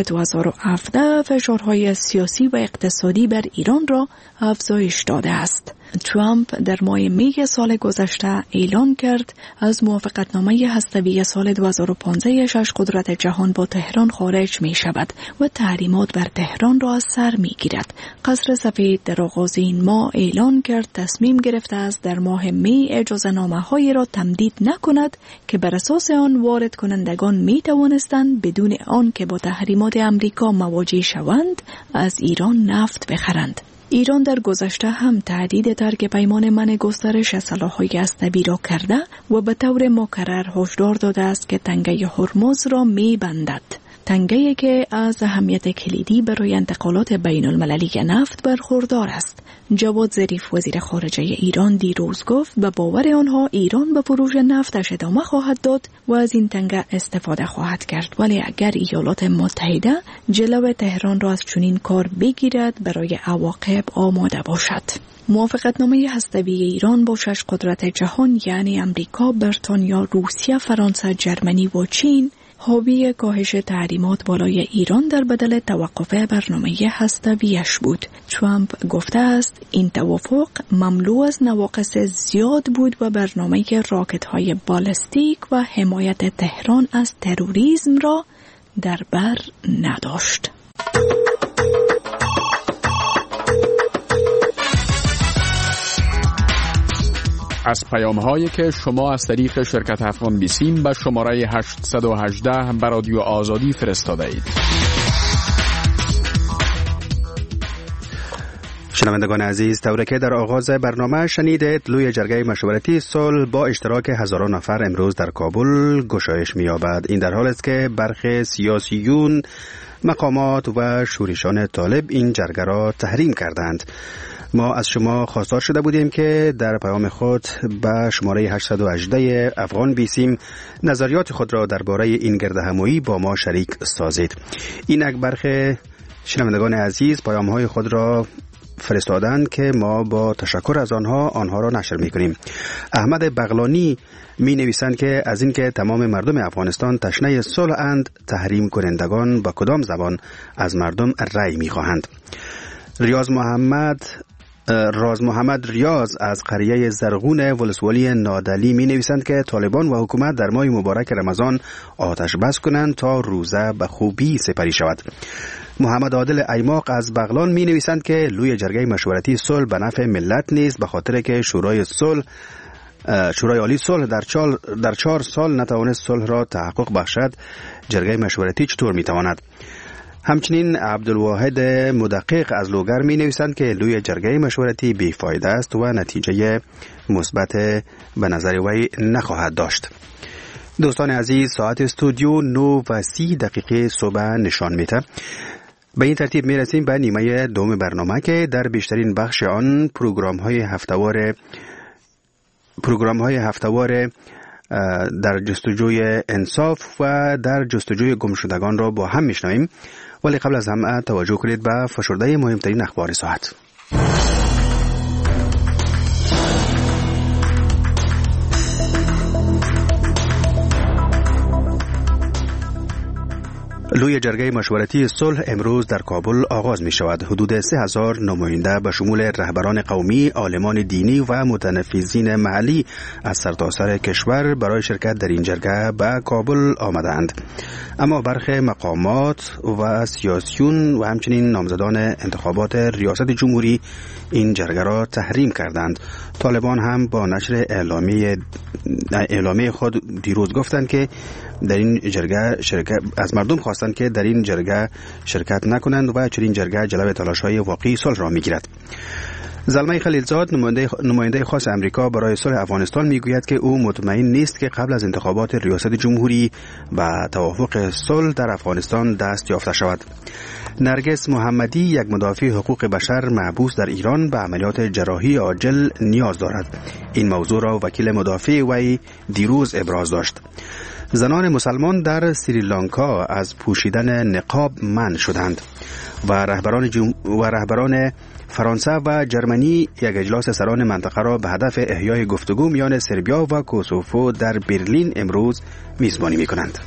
2017 فشارهای سیاسی و اقتصادی بر ایران را افزایش داده است. ترامپ در ماه می سال گذشته اعلان کرد از موافقتنامه هسته‌ای سال 2015 شش قدرت جهان با تهران خارج می شود و تحریمات بر تهران را از سر می گیرد. قصر سفید در آغاز این ماه اعلان کرد تصمیم گرفته است در ماه می اجازه‌نامه هایی را تمدید نکند که بر اساس آن وارد کنندگان می توانستند بدون آن که با تحریمات امریکا مواجه شوند از ایران نفت بخرند. ایران در گذشته هم تهدید ترک پیمان منع گسترش سلاح‌های هسته‌ای را کرده و به طور مکرر هشدار داده است که تنگه هرمز را می‌بندد. تنگه‌ای که از اهمیت کلیدی برای انتقالات بین‌المللی نفت برخوردار است. جواد ظریف وزیر خارجه ایران دیروز گفت به باور آنها ایران به فروش نفتش ادامه خواهد داد و از این تنگه استفاده خواهد کرد، ولی اگر ایالات متحده جلو تهران را از چنین کار بگیرد برای عواقب آماده باشد. موافقتنامه هسته‌ای ایران با شش قدرت جهان یعنی امریکا، بریتانیا، روسیه، فرانسه، جرمنی و چین حاوی کاهش تحریمات بالای ایران در بدل توقف برنامه هسته‌ایش بود. ترامپ گفته است این توافق مملو از نواقص زیاد بود و برنامه راکت‌های بالستیک و حمایت تهران از تروریسم را در بر نداشت. از پیام‌هایی که شما از طریق شرکت افغان بیسیم به شماره 818 به رادیو آزادی فرستاده اید. شنوندگان عزیز، طوری که در آغاز برنامه شنیدید، لوی جرگه مشورتی صلح با اشتراک هزاران نفر امروز در کابل گشایش می‌یابد. این در حالی است که برخی سیاسیون، مقامات و شورشان طالب این جرگه را تحریم کردند. ما از شما خواستار شده بودیم که در پیام خود به شماره 818 افغان بیسیم نظریات خود را درباره این گردهمایی با ما شریک سازید. اینک برخی شنوندگان عزیز پیام‌های خود را فرستادند که ما با تشکر از آنها را نشر می‌کنیم. احمد بغلانی می نویسند که از اینکه تمام مردم افغانستان تشنه صلح اند، تحریم کنندگان با کدام زبان از مردم رأی می‌خواهند. راز محمد ریاض از قریه زرغون ولسوالی نادلی می نویسند که طالبان و حکومت در ماه مبارک رمضان آتش بس کنند تا روزه به خوبی سپری شود. محمد عادل ایماق از بغلان می نویسند که لوی جرگه مشورتی صلح به نفع ملت نیست، به خاطر که شورای صلح شورای عالی صلح در 4 سال نتوانست صلح را تحقق بخشد، جرگه مشورتی چطور میتواند؟ همچنین عبدالواحد مدقق از لوگر می نویسند که لوی جرگه مشورتی بیفایده است و نتیجه مثبت به نظر وی نخواهد داشت. دوستان عزیز، ساعت استودیو 9:30 صبح نشان میده. به این ترتیب می رسیم به نیمه دوم برنامه که در بیشترین بخش آن پروگرام های هفتهوار در جستجوی انصاف و در جستجوی گمشدگان را با هم میشنویم، ولی قبل از همه توجه کنید به فشرده مهمترین اخبار ساعت. لوی جرگه مشورتی صلح امروز در کابل آغاز می شود. حدود 3000 نماینده به شمول رهبران قومی، عالمان دینی و متنفذین محلی از سرتاسر کشور برای شرکت در این جرگه به کابل آمدند. اما برخی مقامات و سیاسیون و همچنین نامزدان انتخابات ریاست جمهوری این جرگه را تحریم کردند. طالبان هم با نشر اعلامیه خود دیروز گفتند که در این جرگه از مردم خواستند که در این جرگه شرکت نکنند و چنین جرگه جلوه تلاش‌های واقعی صلح را می‌گیرد. زلمه خلیلزاد، نماینده خاص امریکا برای صلح افغانستان، میگوید که او مطمئن نیست که قبل از انتخابات ریاست جمهوری به توافق صلح در افغانستان دست یافته شود. نرگس محمدی، یک مدافع حقوق بشر محبوس در ایران، به عملیات جراحی عاجل نیاز دارد. این موضوع را وکیل مدافع وی دیروز ابراز داشت. زنان مسلمان در سریلانکا از پوشیدن نقاب منع شدند و رهبران فرانسه و جرمنی یک اجلاس سران منطقه را به هدف احیای گفتگو میان سربیا و کوسوفو در برلین امروز میزبانی میکنند.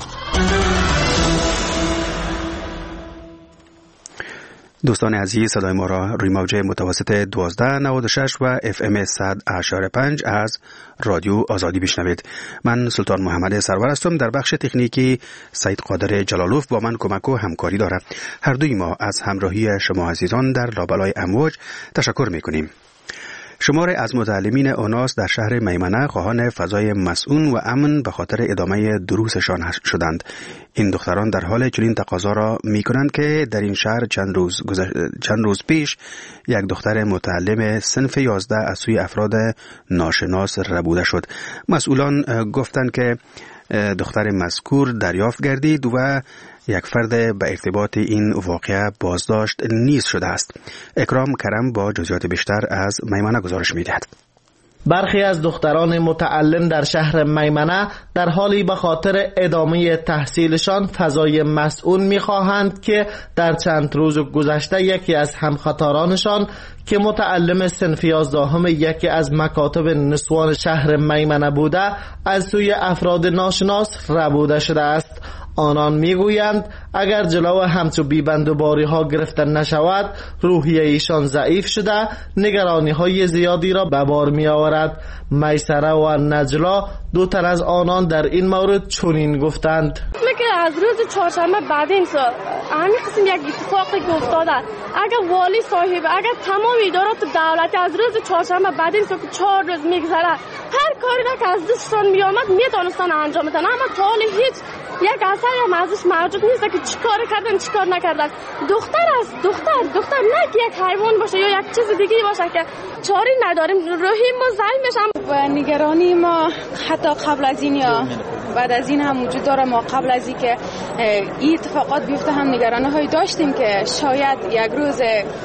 دوستان عزیز، صدای ما را روی موج متوسط 1296 و FM 100.5 از رادیو آزادی بشنوید. من سلطان محمد سرور هستم. در بخش تکنیکی سید قادر جلالوف با من کمک و همکاری دارد. هر دوی ما از همراهی شما عزیزان در لابلای امواج تشکر میکنیم. شمار از متعلمین اوناس در شهر میمنه خواهان فضای مسئول و امن به خاطر ادامه دروسشان شدند. این دختران در حال چنین تقاضا را می کنند که در این شهر چند روز پیش یک دختر متعلم صنف 11 از سوی افراد ناشناس ربوده شد. مسئولان گفتند که دختر مذکور دریافت گردید و یک فرد به ارتباط این واقعه بازداشت نیز شده است. اکرام کرم با جزئیات بیشتر از میمنه گزارش می‌دهد. برخی از دختران متعلم در شهر میمنه در حالی به خاطر ادامه تحصیلشان فضای مسئول می‌خواهند که در چند روز گذشته یکی از همخطارانشان که متعلم صنف 11 یکی از مکاتب نسوان شهر میمنه بوده از سوی افراد ناشناس ربوده شده است. آنان میگویند اگر جلو همچو بیبندوباری ها گرفته نشود روحیه ایشان ضعیف شده نگرانی های زیادی را به بار می آورد. میسره و نجلا دو تن از آنان در این مورد چنین گفتند: از روز چهارشنبه بعد این همین قسم یک اتفاقی که افتاده، اگر والی صاحب اگر تمام ادارات دولتی از روز چهارشنبه بعد این که 4 روز میگذره هر کاری را که از دستشان میآمد میتونستن انجام بدن، اما تا حال هیچ یک اثر هم ازش موجود نیست که چیکار کردن چیکار نکردن. دختر است، دختر نه که یک حیوان باشه یا یک چیز دیگه باشه که چاری نداریم. روحی ما ضعیف میشم و نگرانی ما حتی قبل از این یا بعد از این هم وجود داره. ما قبل از این که این اتفاقات بیفته هم نگرانی های داشتیم که شاید یک روز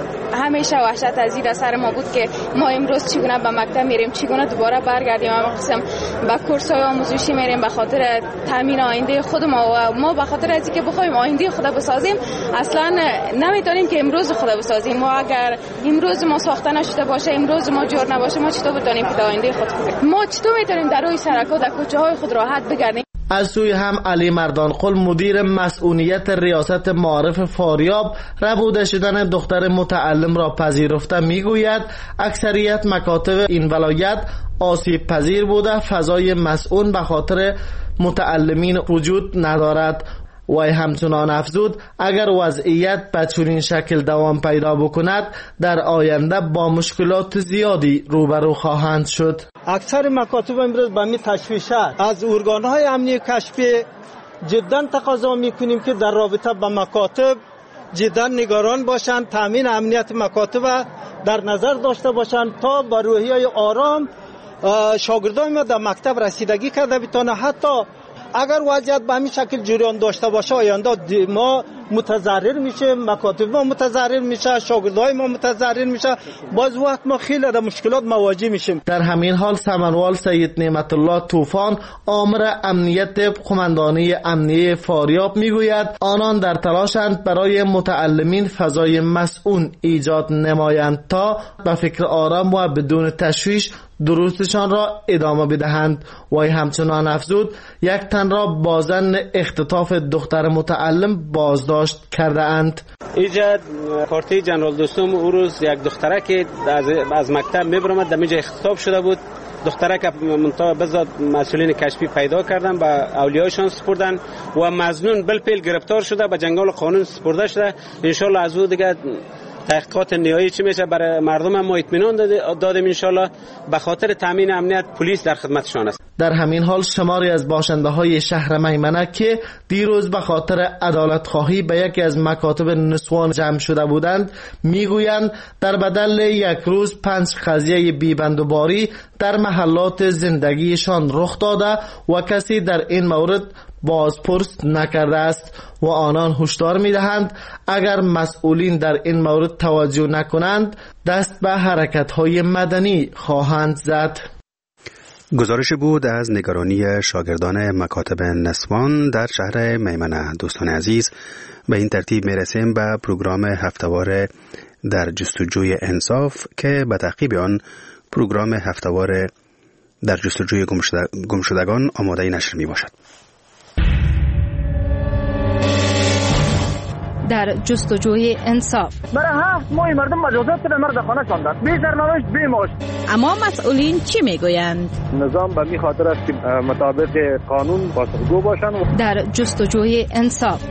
همیشه وحشت از این سر ما بود که ما امروز چگونه به مکتب میریم، چگونه دوباره برگردیم، اما قسم به کورس‌های آموزشی میریم به خاطر تامین آینده خود ما و ما به خاطر از اینکه بخوایم آینده خود بسازیم اصلا نمیتونیم که امروز خود بسازیم. ما اگر امروز ما ساخته نشده باشه، امروز ما جور نباشه، ما چطور بتونیم که آینده خود بکنیم؟ ما چطور میتونیم در روی سرک‌ها در کوچه‌های خود راحت بگردیم؟ از سوی هم علی مردانقل مدیر مسئولیت ریاست معارف فاریاب ربوده شدن دختر متعلم را پذیرفته میگوید اکثریت مکاتب این ولایت آسیب پذیر بوده، فضای مسئول به خاطر متعلمین وجود ندارد. وی همچنان افزود اگر وضعیت به چنین شکل دوام پیدا بکند در آینده با مشکلات زیادی روبرو خواهند شد. اکثر مکاتب امروز به می تشویش است. از ارگان‌های امنیتی کشفی جدا تقاضا میکنیم که در رابطه با مکاتب جدا نگران باشند، تامین امنیت مکاتب در نظر داشته باشند تا با روحیه آرام شاگردان ما در مکتب رسیدگی کرده بتونه. حتی اگر وضعیت به همین شکل جریان داشته باشه آینده ما متضرر میشه، مکاتب ما متضرر میشه، شاگردای ما متضرر میشه، باز وقت ما خیلی در مشکلات مواجه میشیم. در همین حال سمنوال سید نعمت الله طوفان آمر امنیت قماندانی امنیه فاریاب میگوید آنان در تلاشند برای متعلمین فضای مسئول ایجاد نمایند تا به فکر آرام و بدون تشویش دروسشان را ادامه بدهند. وی همچنان افزود یک تن را با ظن اختطاف دختر متعلم بازداشت کرده اند. اینجا پارتی جنرال دوستم او روز یک دختره که از مکتب میبرمد در اینجا اختطاف شده بود. دختره که منطقه بزاد مسئولین کشفی پیدا کردن با اولیایشان سپردن و مظنون بالفعل گرفتار شده به جنگال قانون سپرده شده. انشالله از او دیگه تحقیقات نهایی چی میشه برای مردم ما اطمینان دادیم. انشالله به خاطر تامین امنیت پلیس در خدمتشان است. در همین حال شماری از باشنده های شهر میمنه که دیروز به خاطر عدالت خواهی به یکی از مکاتب نسوان جمع شده بودند میگویند در بدل یک روز 5 قضیه بیبندوباری در محلات زندگیشان رخ داده و کسی در این مورد بازپرس نکرده است و آنان هشدار می‌دهند اگر مسئولین در این مورد توجه نکنند دست به حرکت‌های مدنی خواهند زد. گزارش بود از نگرانی شاگردان مکاتب نسوان در شهر میمنه. دوستان عزیز، به این ترتیب میرسیم به پروگرام هفتهوار در جستجوی انصاف که به تعقیب آن پروگرام هفتهوار در جستجوی گمشدگان آماده نشر می باشد. در جستجوی انصاف برای 7 ماه مردم مجازات به مرد خانه شاندن، بی سرنوشت بی معاش. اما مسئولین چی میگویند؟ نظام به می خاطر است که مطابق قانون پاسخگو باشند. در جستجوی انصاف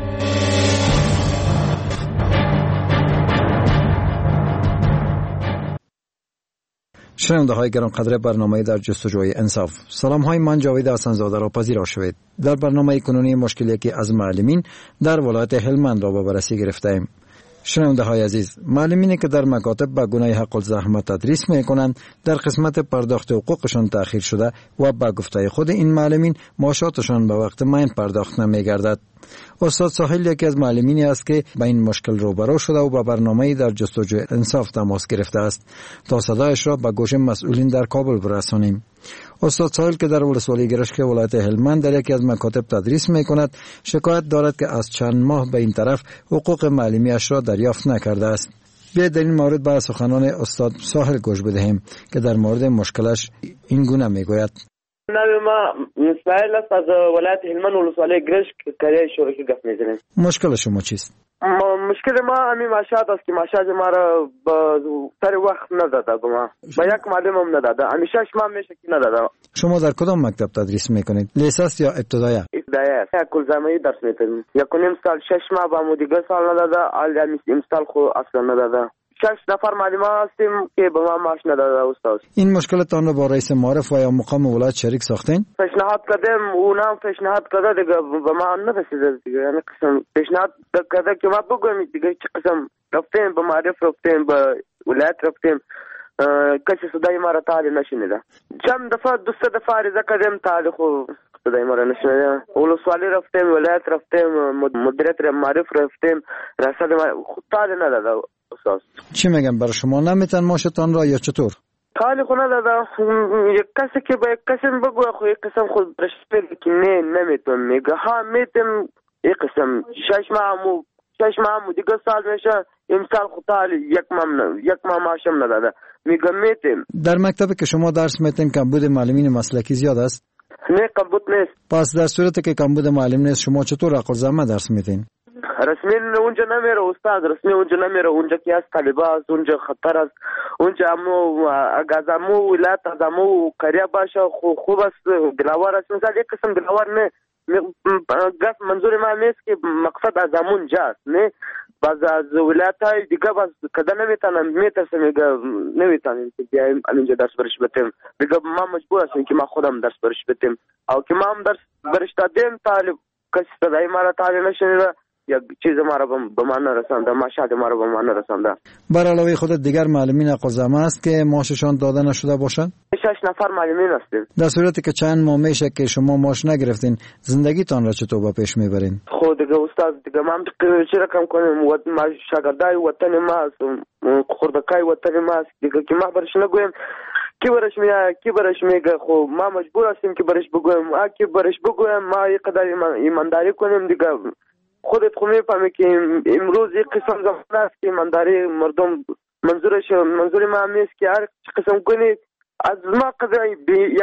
شنونده های گرانقدر برنامه در جستجوی انصاف، سلام های، من جاوید حسن‌زاده را پذیرا شوید. در برنامه کنونی مشکلی که از معلمین در ولایت هلمند را به بررسی گرفتیم. شنونده های عزیز، معلمینی که در مکاتب به گونه حق الزحمه تدریس می کنند در قسمت پرداخت حقوقشان تأخیر شده و به گفته خود این معلمین معاشاتشان به وقت معین پرداخت نمی گردد. استاد ساحل یکی از معلمینی است که با این مشکل روبرو شده و با برنامه‌ای در جستجوی انصاف تماس گرفته است تا صدایش را به گوش مسئولین در کابل برسانیم. استاد ساحل که در ولسوالی گرشک ولایت هلمند در یکی از مکاتب تدریس می‌کند، شکایت دارد که از چند ماه به این طرف حقوق معلمی‌اش را دریافت نکرده است. بیایید در این مورد به سخنان استاد ساحل گوش بدهیم که در مورد مشکلش این گونه میگوید. نام ما ساحل است، از ولایت هلمند ولسوالی گرشک کره شورشی گفت می‌زنم. مشکل شما چیست؟ مشکل ما همین معاشات است که معاشات ما را به سر وقت نداده، با یک معلم هم نداده، همیشه 6 ماه میشه که نداده. شما در کدام مکتب تدریس میکنید؟ لیسانس یا ابتدایی؟ ابتدایی است. کلزمه‌ای درس میکنم. 1.5 سال 6 ماه با مدیگه سال نداده، حالا امسال خو اصلا نداده. 6 نفر معلم هستیم که به ما معاش نداده استاد. این مشکلتان رو با رئیس معارف و یا مقام ولایت شریک ساختین؟ پیشنهاد کردیم، اونم پیشنهاد کرده دیگه به ما نرسیده دیگه. یعنی قسم پیشنهاد کرده که ما بگویم دیگه چه قسم رفتیم به معارف، رفتیم به ولایت، رفتیم کسی صدای ما را تعالی نشنیده. چند دفعه 2-3 دفعه عرضه کردیم تعالی خو صدای ما را نشنیده. ولسوالی رفتیم، ولایت رفتیم، مدیریت معارف رفتیم، رسد خود تعالی نداده. چی میگم برای شما، نمیتن معاشتان را یا چطور؟ تعالی خو نداده. یک کسی که به یک قسم بگوه خو یک قسم خود رشته که نمیتون میگه ها میتون یک قسم 6 ماه دیگه سال میشه امسال خود تعالی یک ماه معاشم نداده میگه میتون. در مکتبی که شما درس میتین کمبود معلمین مسلکی زیاد است؟ نه کمبود نیست. پس در صورتی که کمبود معلم نیست شما چطور حق الزحمه درس میتین؟ رسمی اونجا نمیره استاد، رسمی اونجا نمیره، اونجا که از طالبا است، اونجا خطر است، اونجا امو اگر امو ولایت از امو کریا باشه خوب است، دلاور است. مثلا یک قسم دلاور نه گفت منظور ما نیست که مقصد از امون جاست، نه باز از ولایت‌های دیگه باز کدا نمیترسم نمیتونم که بیایم اینجا درس برش بدم. دیگه ما مجبور هستیم که ما خودم درس برش بدم. او که ما هم درس برش دادیم طالب کسی صدای ما را تعلیم نشنیده یا چیز ما را به من نرسانده، مشهد ما را به من نرسانده. بر علاوه خود دیگر معلمین اقازمه است که معاششان داده نشده باشند؟ 6 نفر معلمین هستیم. در صورتی که چند ماه میشه که شما معاش نگرفتین، زندگیتان را چطور به پیش میبرین؟ خود دیگه استاد دیگه ما چه رقم کنیم؟ ما شاگردای وطن ما هستیم، خردکای وطن ما است دیگه که ما برش نگویم کی برش میگه. خب ما مجبور هستیم که برش بگویم. کی برش بگویم ما یقدر ایمانداری کنیم دیگه. خودت خو میفهمی که امروز یک قسم زمان است که ایمانداری مردم منظور ما همیست که هر قسم کنی از ما قدر یک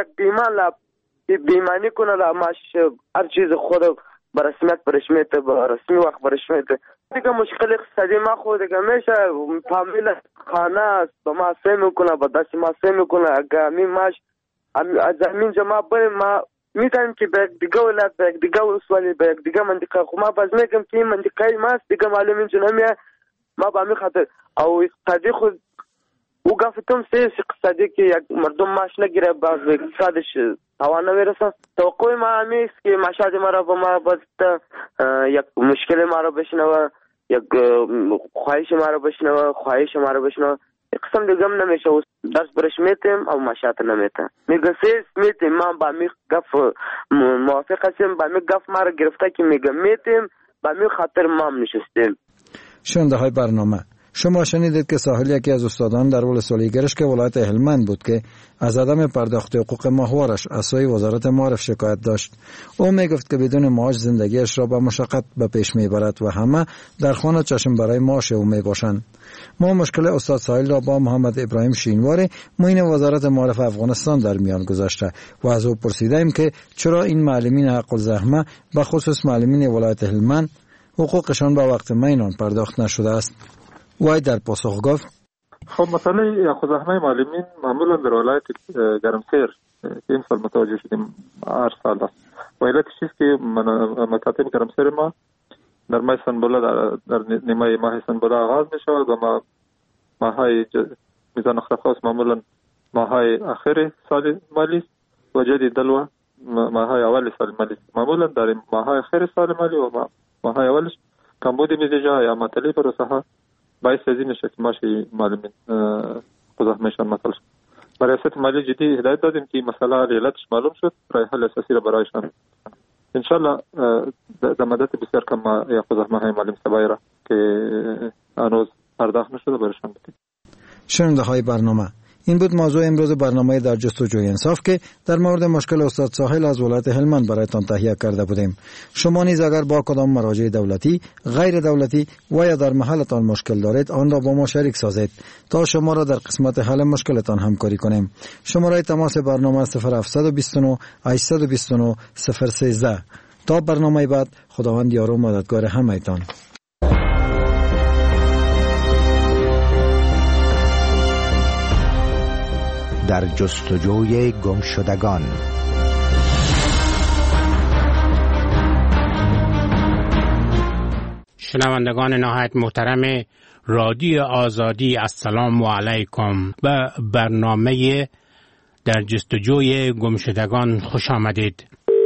بیمانی کنه ماش هر چیز خود برسمیت برشمیت به رسمی وقت برشمیت دیگه. مشکل اقتصادی ما خود دیگه میشه فامیل خانه است به ما سه میکنه به دست ما سه میکنه. اگه همین ماش از همین جمع بریم ما میتونیم که به یک دیگه ولایت به یک دیگه ولسوالی به یک دیگه منطقه خو ما باز میگم که این منطقه ماست دیگه معلوم اینجا نمیه ما با همین خاطر او اقتصادی خود او گفتم سه اقتصادی که یک مردم ماش نگیره باز اقتصادش توان نمیرسه. توقع ما همیست که مشهد ما را با ما باز یک مشکل ما را بشنوه، یک خواهش ما را بشنوه قسم دیگه هم نمیشه. درس برش میتیم او مشهد نمیتیم میگه سیس میتیم. ما با می گف موافق هستیم، با می گف ما را گرفته که میگه میتیم با می خاطر ما هم نشستیم. شنونده های برنامه، شما شنیدید که ساحل یکی از استادان در ولسوالی گرش که ولایت هلمند بود که از عدم پرداخت حقوق ماهوارش از سوی وزارت معارف شکایت داشت. او میگفت که بدون معاش زندگیش را به مشقت به پیش میبرد و همه در خانه چشم برای معاش او میباشند. ما مشکل استاد ساحل را با محمد ابراهیم شینواری معین وزارت معارف افغانستان در میان گذاشته و از او پرسیدیم که چرا این معلمین حق الزحمه به خصوص معلمین ولایت هلمند حقوقشان به وقت معینان پرداخت نشده است. وای در پاسخ گفت خب مسئله حق الزحمه معلمین معمولا در ولایت گرمسیر این سال متوجه شدیم هر سال است و علتش چیست که مکاتب گرمسیر ما در ماه سنبوله در نیمه ماه سنبوله آغاز می شود و ماهای میزان خرخواست معمولا ماهای آخر سال مالی و جدید دلوه ماهای اول سال مالی. معمولا در ماهای آخر سال مالی و ماهای اولش کمبود میزیجا یا مطلی پروسه باعث از این شکل ماشی معلمین قضاحمشان مثلا برای ریاست مالی جدی هدایت دادیم که مسئله علتش معلوم شد رای حل اساسی را برایشان انشالله در مدت بسیار کم یا قضاحمه های معلم سبایی را که هنوز پرداخت نشده برایشان بدیم. شنونده های برنامه، این بود موضوع امروز برنامه در جستجوی انصاف که در مورد مشکل استاد ساحل از ولایت هلمند برایتان تهیه کرده بودیم. شما نیز اگر با کدام مراجع دولتی، غیر دولتی و یا در محلتان مشکل دارید آن را با ما شریک سازید تا شما را در قسمت حل مشکلتان همکاری کنیم. شماره تماس برنامه 0729 829 013. تا برنامه بعد، خداوند یار و مددگار همه‌تان. در جستجوی گمشدگان. شنوندگان نهایت محترم رادیو آزادی، السلام علیکم. به برنامه در جستجوی گمشدگان خوش آمدید.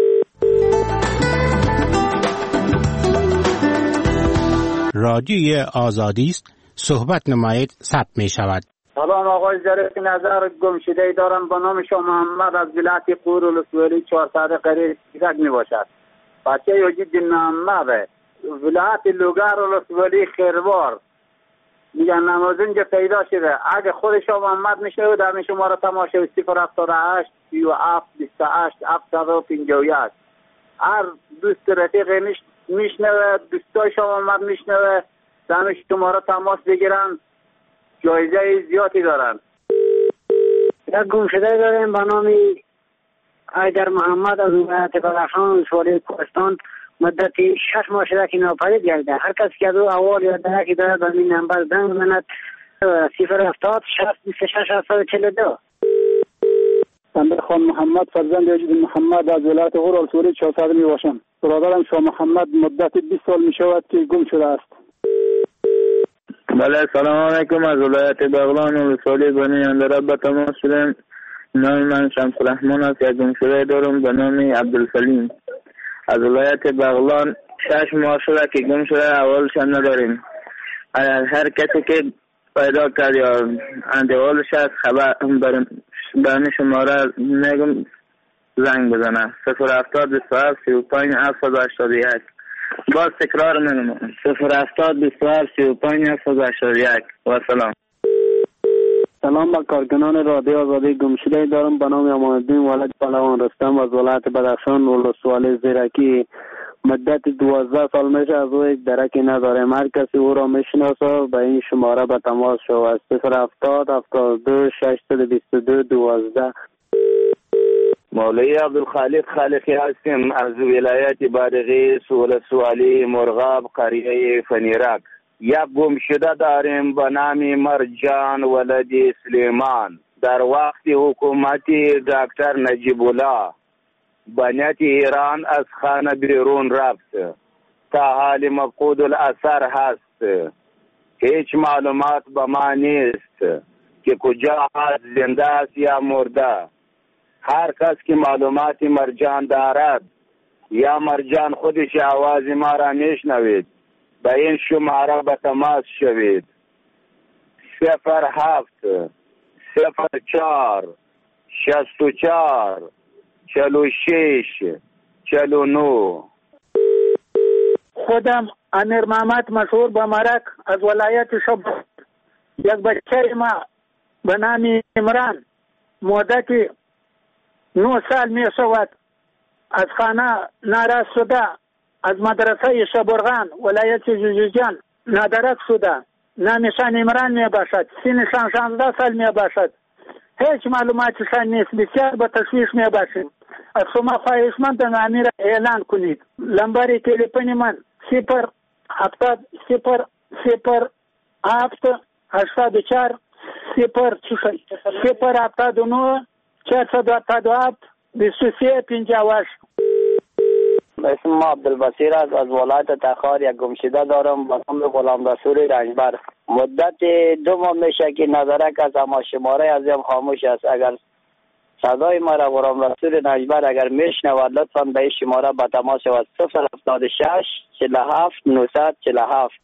رادیو آزادی است، صحبت نمایید ثبت می شود. سلام آقای ظریف، نظر گمشده دارم با نام شاه محمد از ولایت قور ولسوالی 400 قریب دیگر می باشد. بچه یوجید محمد ولایت لوگر ولسوالی خیروار میگن نماز اینجا پیدا شده. اگه خود شاه محمد میشه و در شما را تماشا 078 37 28 751 هر دوست رفیق میشنوه، دوستای شاه محمد میشنوه، در شما را تماس بگیرن، جایزه زیادی دارن. یک گمشده داریم به نام حیدر محمد از ولایت بدخشان ولسوالی کوهستان. مدت 6 ماه شده که ناپدید گشته. هر کسی که از اول یا درکی دارد به این نمبر زنگ بزند 070 60 26 742. بنده خان محمد فرزند یجید محمد از ولایت غور ولسوالی 400 می باشم. برادرم شاه محمد مدت 20 سال می شود که گم شده است. بله سلام علیکم. از ولایت بغلان ولسوالی بنی اندراب به تماس شدم. نام من شمس الرحمن است. یک گمشده دارم به نام عبدالسلیم. از ولایت بغلان 6 ماه شده که گم شده، اولش نداریم. هر کسی که پیدا کرد یا اندوالش هست خبر برمی شماره میگم زنگ بزنه 070 27 35 781. باز تکرار میگم 070 27 35 781. و سلام. سلام به کارکنان رادیو آزادی. گمشده دارم به نام امان‌الدین ولد پهلوان رستم از ولایت بدخشان ولسوالی زیرکی. مدت 12 سال میشه از او یک درکی نداریم. هر کسی او را میشناسه به این شماره به تماس شود 070 72 622 12. مولوی عبدالخالق خالقی هستیم از ولایت بادغیس ولسوالی مرغاب قریه فنیرک. یک گمشده داریم به نام مرجان ولد سلیمان. در وقت حکومتی دکتر نجیب الله بنیت ایران از خانه بیرون رفت. تا حال مفقود الاثر هست. هیچ معلومات به ما نیست که کجا هست، زنده است یا مرده. هر کس که معلومات مرجان دارد یا مرجان خودش آواز ما را میشنوید به این شماره به تماس شوید 07 04 64 46 49. خودم امیر محمد مشهور به مرک از ولایت شبرغان. یک بچه ما به نام عمران مدتی 9 سال می شود از خانه ناراض شده، از مدرسه شبرغان ولایت جوزجان نادرک شده. نامشان عمران می باشد، سنشان 16 سال می باشد. هیچ معلوماتشان نیست. بسیار به تشویش می باشیم. از شما خواهشمندم امیر اعلان کنید. لمبر تلفن من 070 007 84 079 477 23 58. اسم ما عبدالبصیر است. از ولایت تخار یک گمشده دارم به نام غلام رسول رنجبر. مدت 2 ماه میشه که نظرک از اما شماره ازم خاموش است. اگر صدای ما را غلام رسول رنجبر اگر میشنود لطفا به این شماره به تماس شود 076 47 947.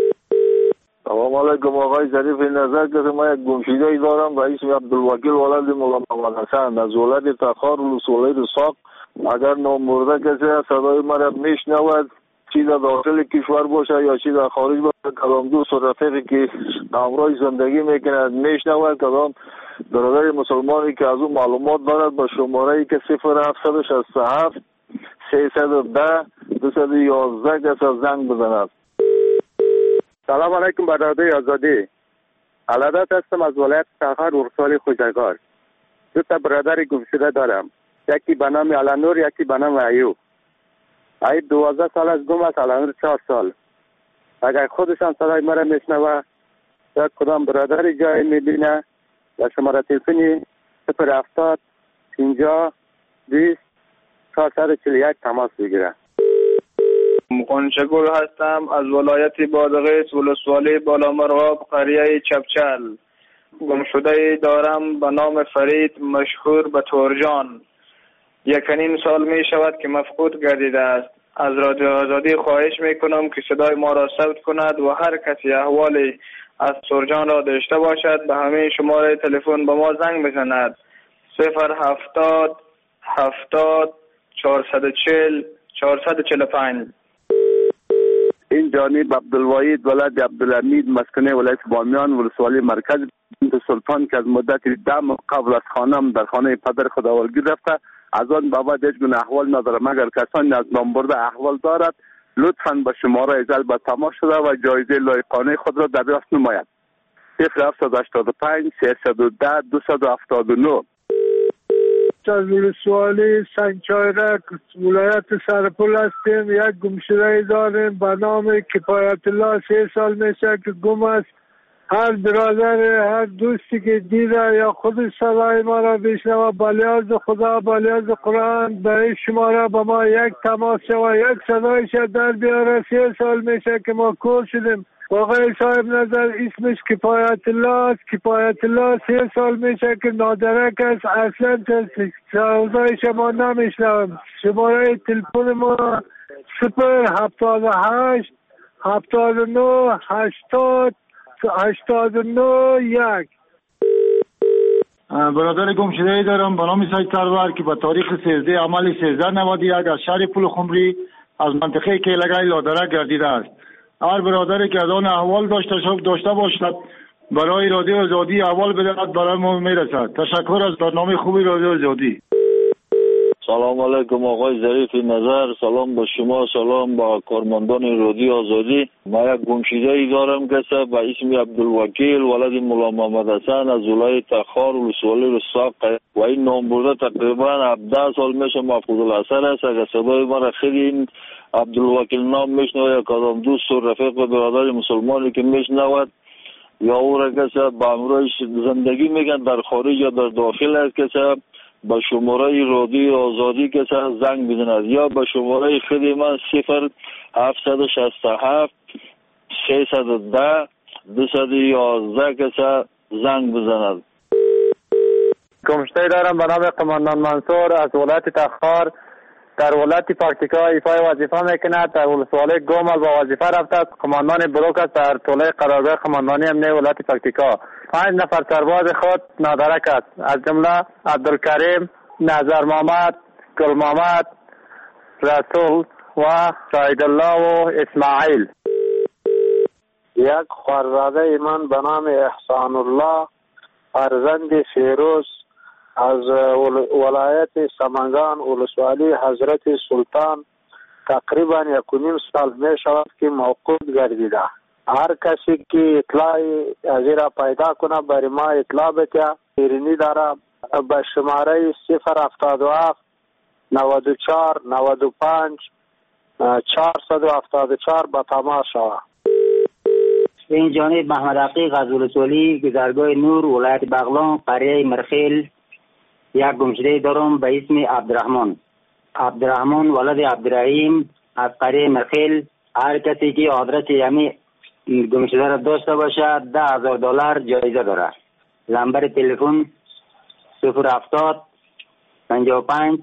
سلام علیکم آقای ظریف نظر که ما یک گمشده دارم به اسم عبدالوکیل ولد مولا محمد حسن از ولایت تخار ولسوالی رساق. اگر نامرده کسی صدای ما را میشنود چی در داخل کشور باشه یا چی در خارج باشه، کدام دوست و رفیقی که همراه زندگی میکند میشنود، کدام برادر مسلمانی که از اون معلومات دارد به شماره که 0767 310 211 کس زنگ بزند. سلام علیکم برادر آزادی. علادت هستم از ولایت تخار ولسوالی خوزگار. 2 تا برادر گمشده دارم، یکی به نام علانور یکی به نام ایوب. ایوب 12 سال از گم است، علانور 4 سال. اگر خودشان صدای مرا میشنوه یا کدام برادری جای میبینه یا شماره تلفنی 070 50 20 441 تماس بگیره. قنچگل هستم از ولایت بادغیس ولسوالی بالامرغاب قریه چپچل. گمشده دارم به نام فرید مشهور به تورجان. 1.5 سال می شود که مفقود گردیده است. از رادیو آزادی خواهش می کنم که صدای ما را ثبت کند و هر کسی احوالی از تورجان را داشته باشد به همین شماره تلفن به ما زنگ بزند 070 70 440 445. این جانب عبدالوحید ولد عبدالحمید مسکنه ولایت بامیان ولسوالی مرکز بنت سلطان که از مدت 10 ماه قبل از خانم در خانه پدر خود اولگیر رفته. از آن بابت هیچ گونه احوال ندارم. اگر کسانی از نام برده احوال دارد لطفاً به شماره جلب تماس شده و جایزه لایقانه خود را دریافت نماید 0785 310 279. از ولسوالی سنگچایرک ولایت سرپل هستیم. یک گمشده داریم به نام کفایت الله. 3 سال میشه که گم است. هر برادر هر دوستی که دیده یا خود صدای ما را بشنوه بلیاز خدا بلیاز قرآن به این شماره به ما یک تماس شوه یک صدایش در بیاره. 3 سال میشه که ما کور شدیم آقای صاحب نظر اسمش کفایت الله است. کفایت الله 3 سال میشه که نادرک است. اصلا صدای شما نمیشنوم. شماره تلفن ما 078 79 80 89 1. برادر گمشده‌ای دارم به نام سید سرور که به تاریخ 13 عمل 1391 از شهر پل خمری از منطقه کیلگای لادرک گردیده است. هر برادری که از آن احوال داشته باشد برای رادیو آزادی احوال بدهد برای ما میرسد. تشکر از برنامه خوبی رادیو آزادی. سلام علیکم آقای ظریف نظر. سلام به شما، سلام به کارمندان رادیو آزادی. ما یک گمشده‌ای دارم که به اسم عبدالوکیل ولد مولا محمد حسن از ولایت تخار ولسوالی رساق و این نام برده تقریبا 17 سال میشه محفوظ الاثر است. اگر صدای ما را خیلی این عبدالوکیل نام میشنوه یا کدام دوست و رفیق و برادر مسلمانی که میشنود یا او را که به امروز زندگی میگن در خارج یا در داخل است که به شماره رادیو آزادی که زنگ بزند یا به شماره خود من 0767 310 211 که زنگ بزند. گمشده‌ای دارم به نام قماندان منصور از ولایت تخار در ولایت پکتیکا ایفای وظیفه میکند. در ولسوالی گومل با وظیفه رفته است. قماندان بلوک است در طوله قرارگاه قماندانی امنیه ولایت پکتیکا. 5 نفر سرباز خود نادرک است، از جمله عبدالکریم، نظر محمد، گل محمد، رسول و شاهد الله و اسماعیل. یک خوارزاده من به نام احسان الله فرزند فیروز از ولایت سمنگان ولسوالی حضرت سلطان تقریبا 1.5 سال می شود که موقوف گردیده. هر کسی که اطلاعی از را پیدا کنه برای ما اطلاع بده. ایرانی داره به شماره 077 94 95 474 به تماس شود. این جانب محمد عقیق از ولسوالی گذرگاه نور ولایت بغلان قریه مرخیل یک گمشده دارم به اسم عبدالرحمن ولد عبدالرحیم از قریه مرخیل. هر کسی که آدرس یعنی گمشده را داشته باشد $10,000 جایزه دارد. نمبر تلفن 070 55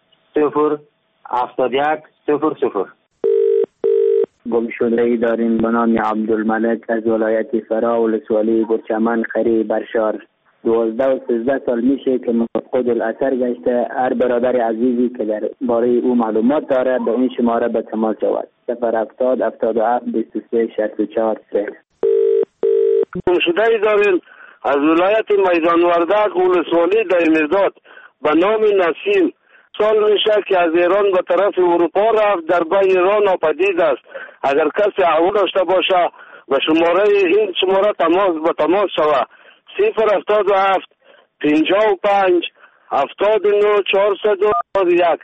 071 00. گمشده‌ای داریم به نام عبدالملک از ولایت فرا ولسوالی گرچمن خری برشار. 12 و 13 سال میشه که مفقود الاثر گشته. هر برادر عزیزی که در باره او معلومات داره به این شماره به تماس شود. 070 77 23 64 3. گمشده‌ای داریم از ولایت میدان وردک ولسوالی دایمیرداد به نام نسیم. سال میشه که از ایران به طرف اروپا رفت، در بای ایران ناپدید است. اگر کسی احوال داشته باشه به شماره این شماره به تماس شود. 077 55 79 401.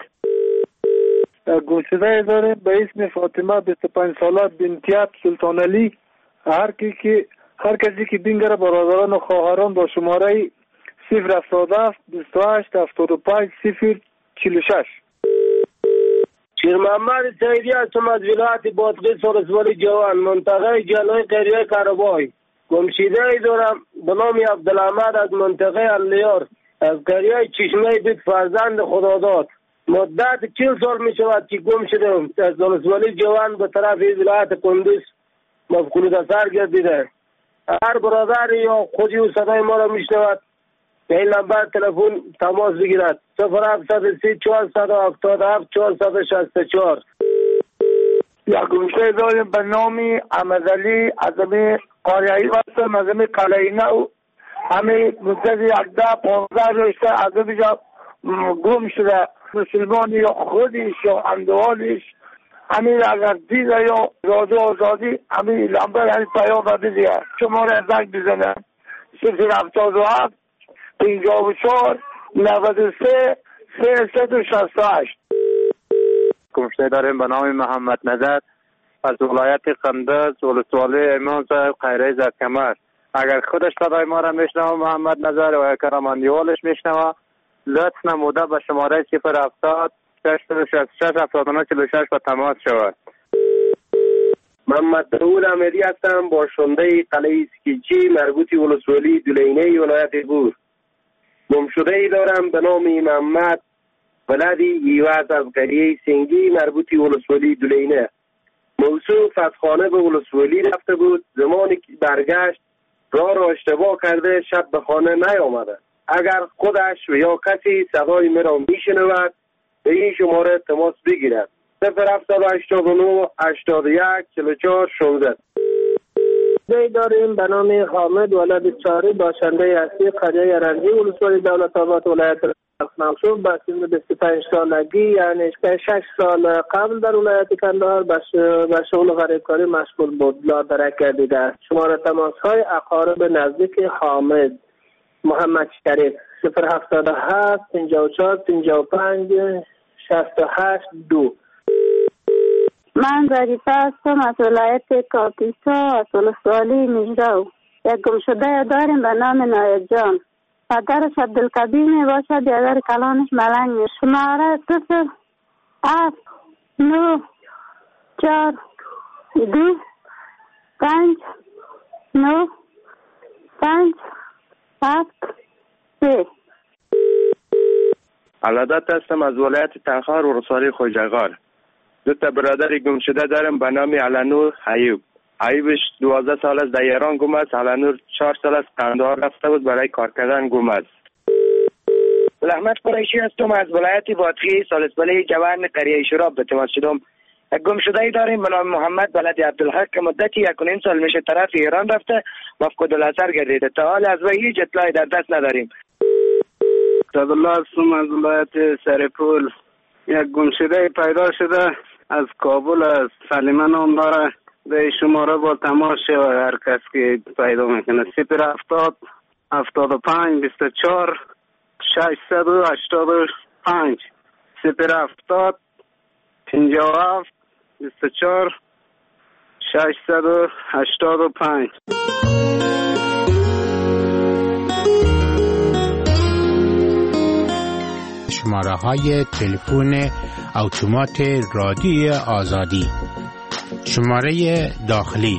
گمشده داریم به اسم فاطمه 25 ساله بنتیاب سلطان علی. هر کسی که بینگره برادران و خواهران با شماره 077 28 75 046. شیر محمد سیدی هستم از ولایت بادغیس ولسوالی جوان منطقه جلوی قریه کربای. گمشده‌ای دارم به نام عبدالحمد از منطقه الیار از قریه چشمه بیت فرزند خداداد. مدت 40 سال می شود که گم شدم. از ولسوالی جوان به طرف ولایت کندوز مفقود اثر گردیده. هر برادر یا خودی و صدای ما را می شنود به این نمبر تلفن تماس بگیرد. 0730 477 464. یا گمشده داریم به نام احمدعلی از امی قاریایی هستم از امی قلعینه. همی مدت 10-15 رشته از امی جا گم شده. مسلمانی یا خودش یا اندوالش همین اگر دیده یا رادیو آزادی همین نمبر همین پیام را دیده شماره زنگ بزنه 077 54 93 368. گمشده داریم به نام محمد نظر از ولایت قندز ولسوالی امام صاحب خیره زرکمر. اگر خودش صدای ما را میشنوه محمد نظر و کرماندیوالش میشنوه لطف نموده به شماره 070 666 79 46 به تماس شود. محمد داود احمدی هستم، باشنده قلعه اسکیچی مربوط ولسوالی دولینه ولایت بور. گمشده ای دارم به نام محمد ولد ایواز از قریه سنگی مربوط ولسوالی دولینه. موصوف از خانه به ولسوالی رفته بود. زمانی که برگشت راه را اشتباه کرده، شب به خانه نیامده. اگر خودش و یا کسی صدای مرا میشنود به این شماره تماس بگیرد. 0789 81 44 16. داریم به نام حامد ولد چاری، باشنده اصلی قریه رنجی ولسوالی دولت آباد ولایت منصور. با سن 25 سالگی یعنی 6 سال قبل در ولایت کندهار به شغل غریبکاری مشغول بود. لادرک گردیده است. شماره تماس های اقارب نزدیک حامد محمد شریف 077 54 55 68 2. من ظریفه هستم از ولایت کاپیسا از ولسوالی مجرو. یک گمشده داریم به نام نایب جان. پدرش عبدالکبیر می باشد، بیادر کلانش ملنگ می. شماره 07 9 4 2 5 9 5 7 3. علادت هستم از ولایت تخار ولسوالی خوجغار. دو تا برادر گم شده دارم به نام علنور ایوب. ایوبش 12 سال است در ایران گم است. علنور 4 سال است قندهار رفته بود برای کار کردن گم است. احمد قریشی هستم از ولایت بادغیس ولسوالی جوان قریه شراب به تماس شدم. یک گم شده ای داریم به نام محمد ولد عبدالحق که مدتی 1.5 سال میشه طرف ایران رفته مفقود الاثر گردیده. تا حال از وی هیچ اطلاعی در دست نداریم. عبدالله هستم از ولایت سرپول. یک گم شده پیدا شده از کابل از سلیمه نام داره. به شماره با تماس شود هر کس که پیدا میکنه. 070 75 24 685 070 57 24 685. شماره های تلفن اتومات رادیوی آزادی. شماره داخلی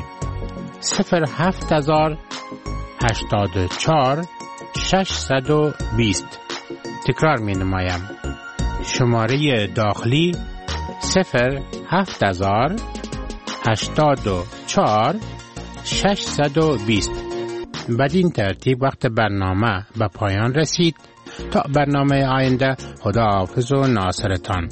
07000 84 620. تکرار می نمایم. شماره داخلی 07000 84 620. بدین ترتیب وقت برنامه به پایان رسید. تا برنامه آینده، خدا حافظ و ناصرتان.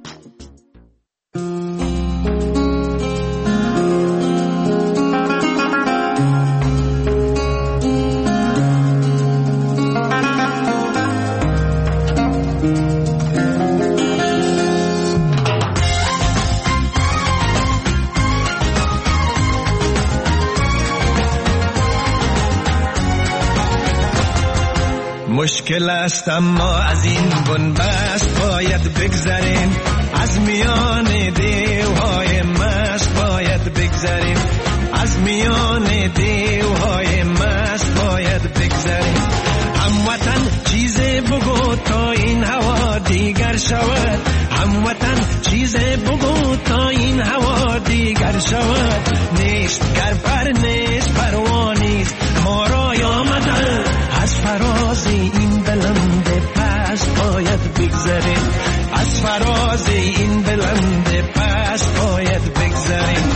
مشکل است اما از این بنبست باید بگذریم. از میان دیوهای مست باید بگذریم. از میان دیوهای مست باید بگذریم. هموطن چیزی بگو تا این هوا دیگر شود. هموطن چیزی بگو تا این هوا دیگر شود. نیست گر پر نیست پروانیست ما را آمدن. از فراز این بلند پست باید بگذریم. از فراز این بلند پست باید بگذریم.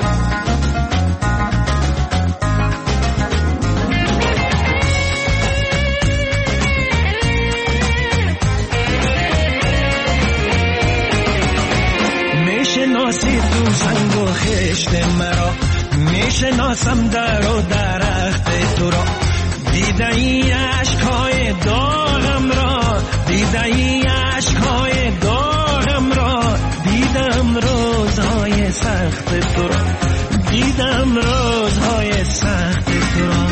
میشناسی تو سنگ و خشت مرا، میشناسم در و درخت تو را. دیده ای عشقهای داغم را، دیده ای عشقهای داغم را. دیدم روزهای سخت تو را، دیدم روزهای سخت تو را.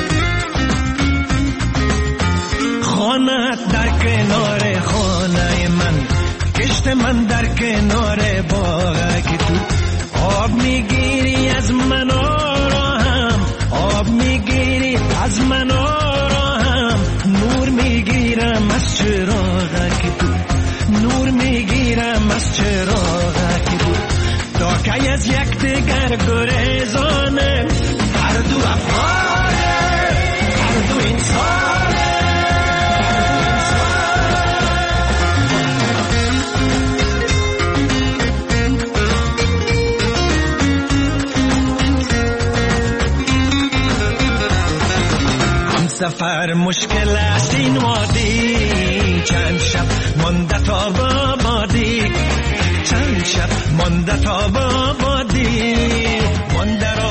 خانه در کنار خانه من، کشت من در کنار باغ که تو. آب میگیری از من آرام، آب میگیری از من آرام. نور میگیرم از چراغ که تو، نور میگیرم از چراغ که تو. تا که از یک دیگر گره سفر مشکل است این وادی، چند شب مانده تا بادی، چند شب مانده تا بادی، مانده را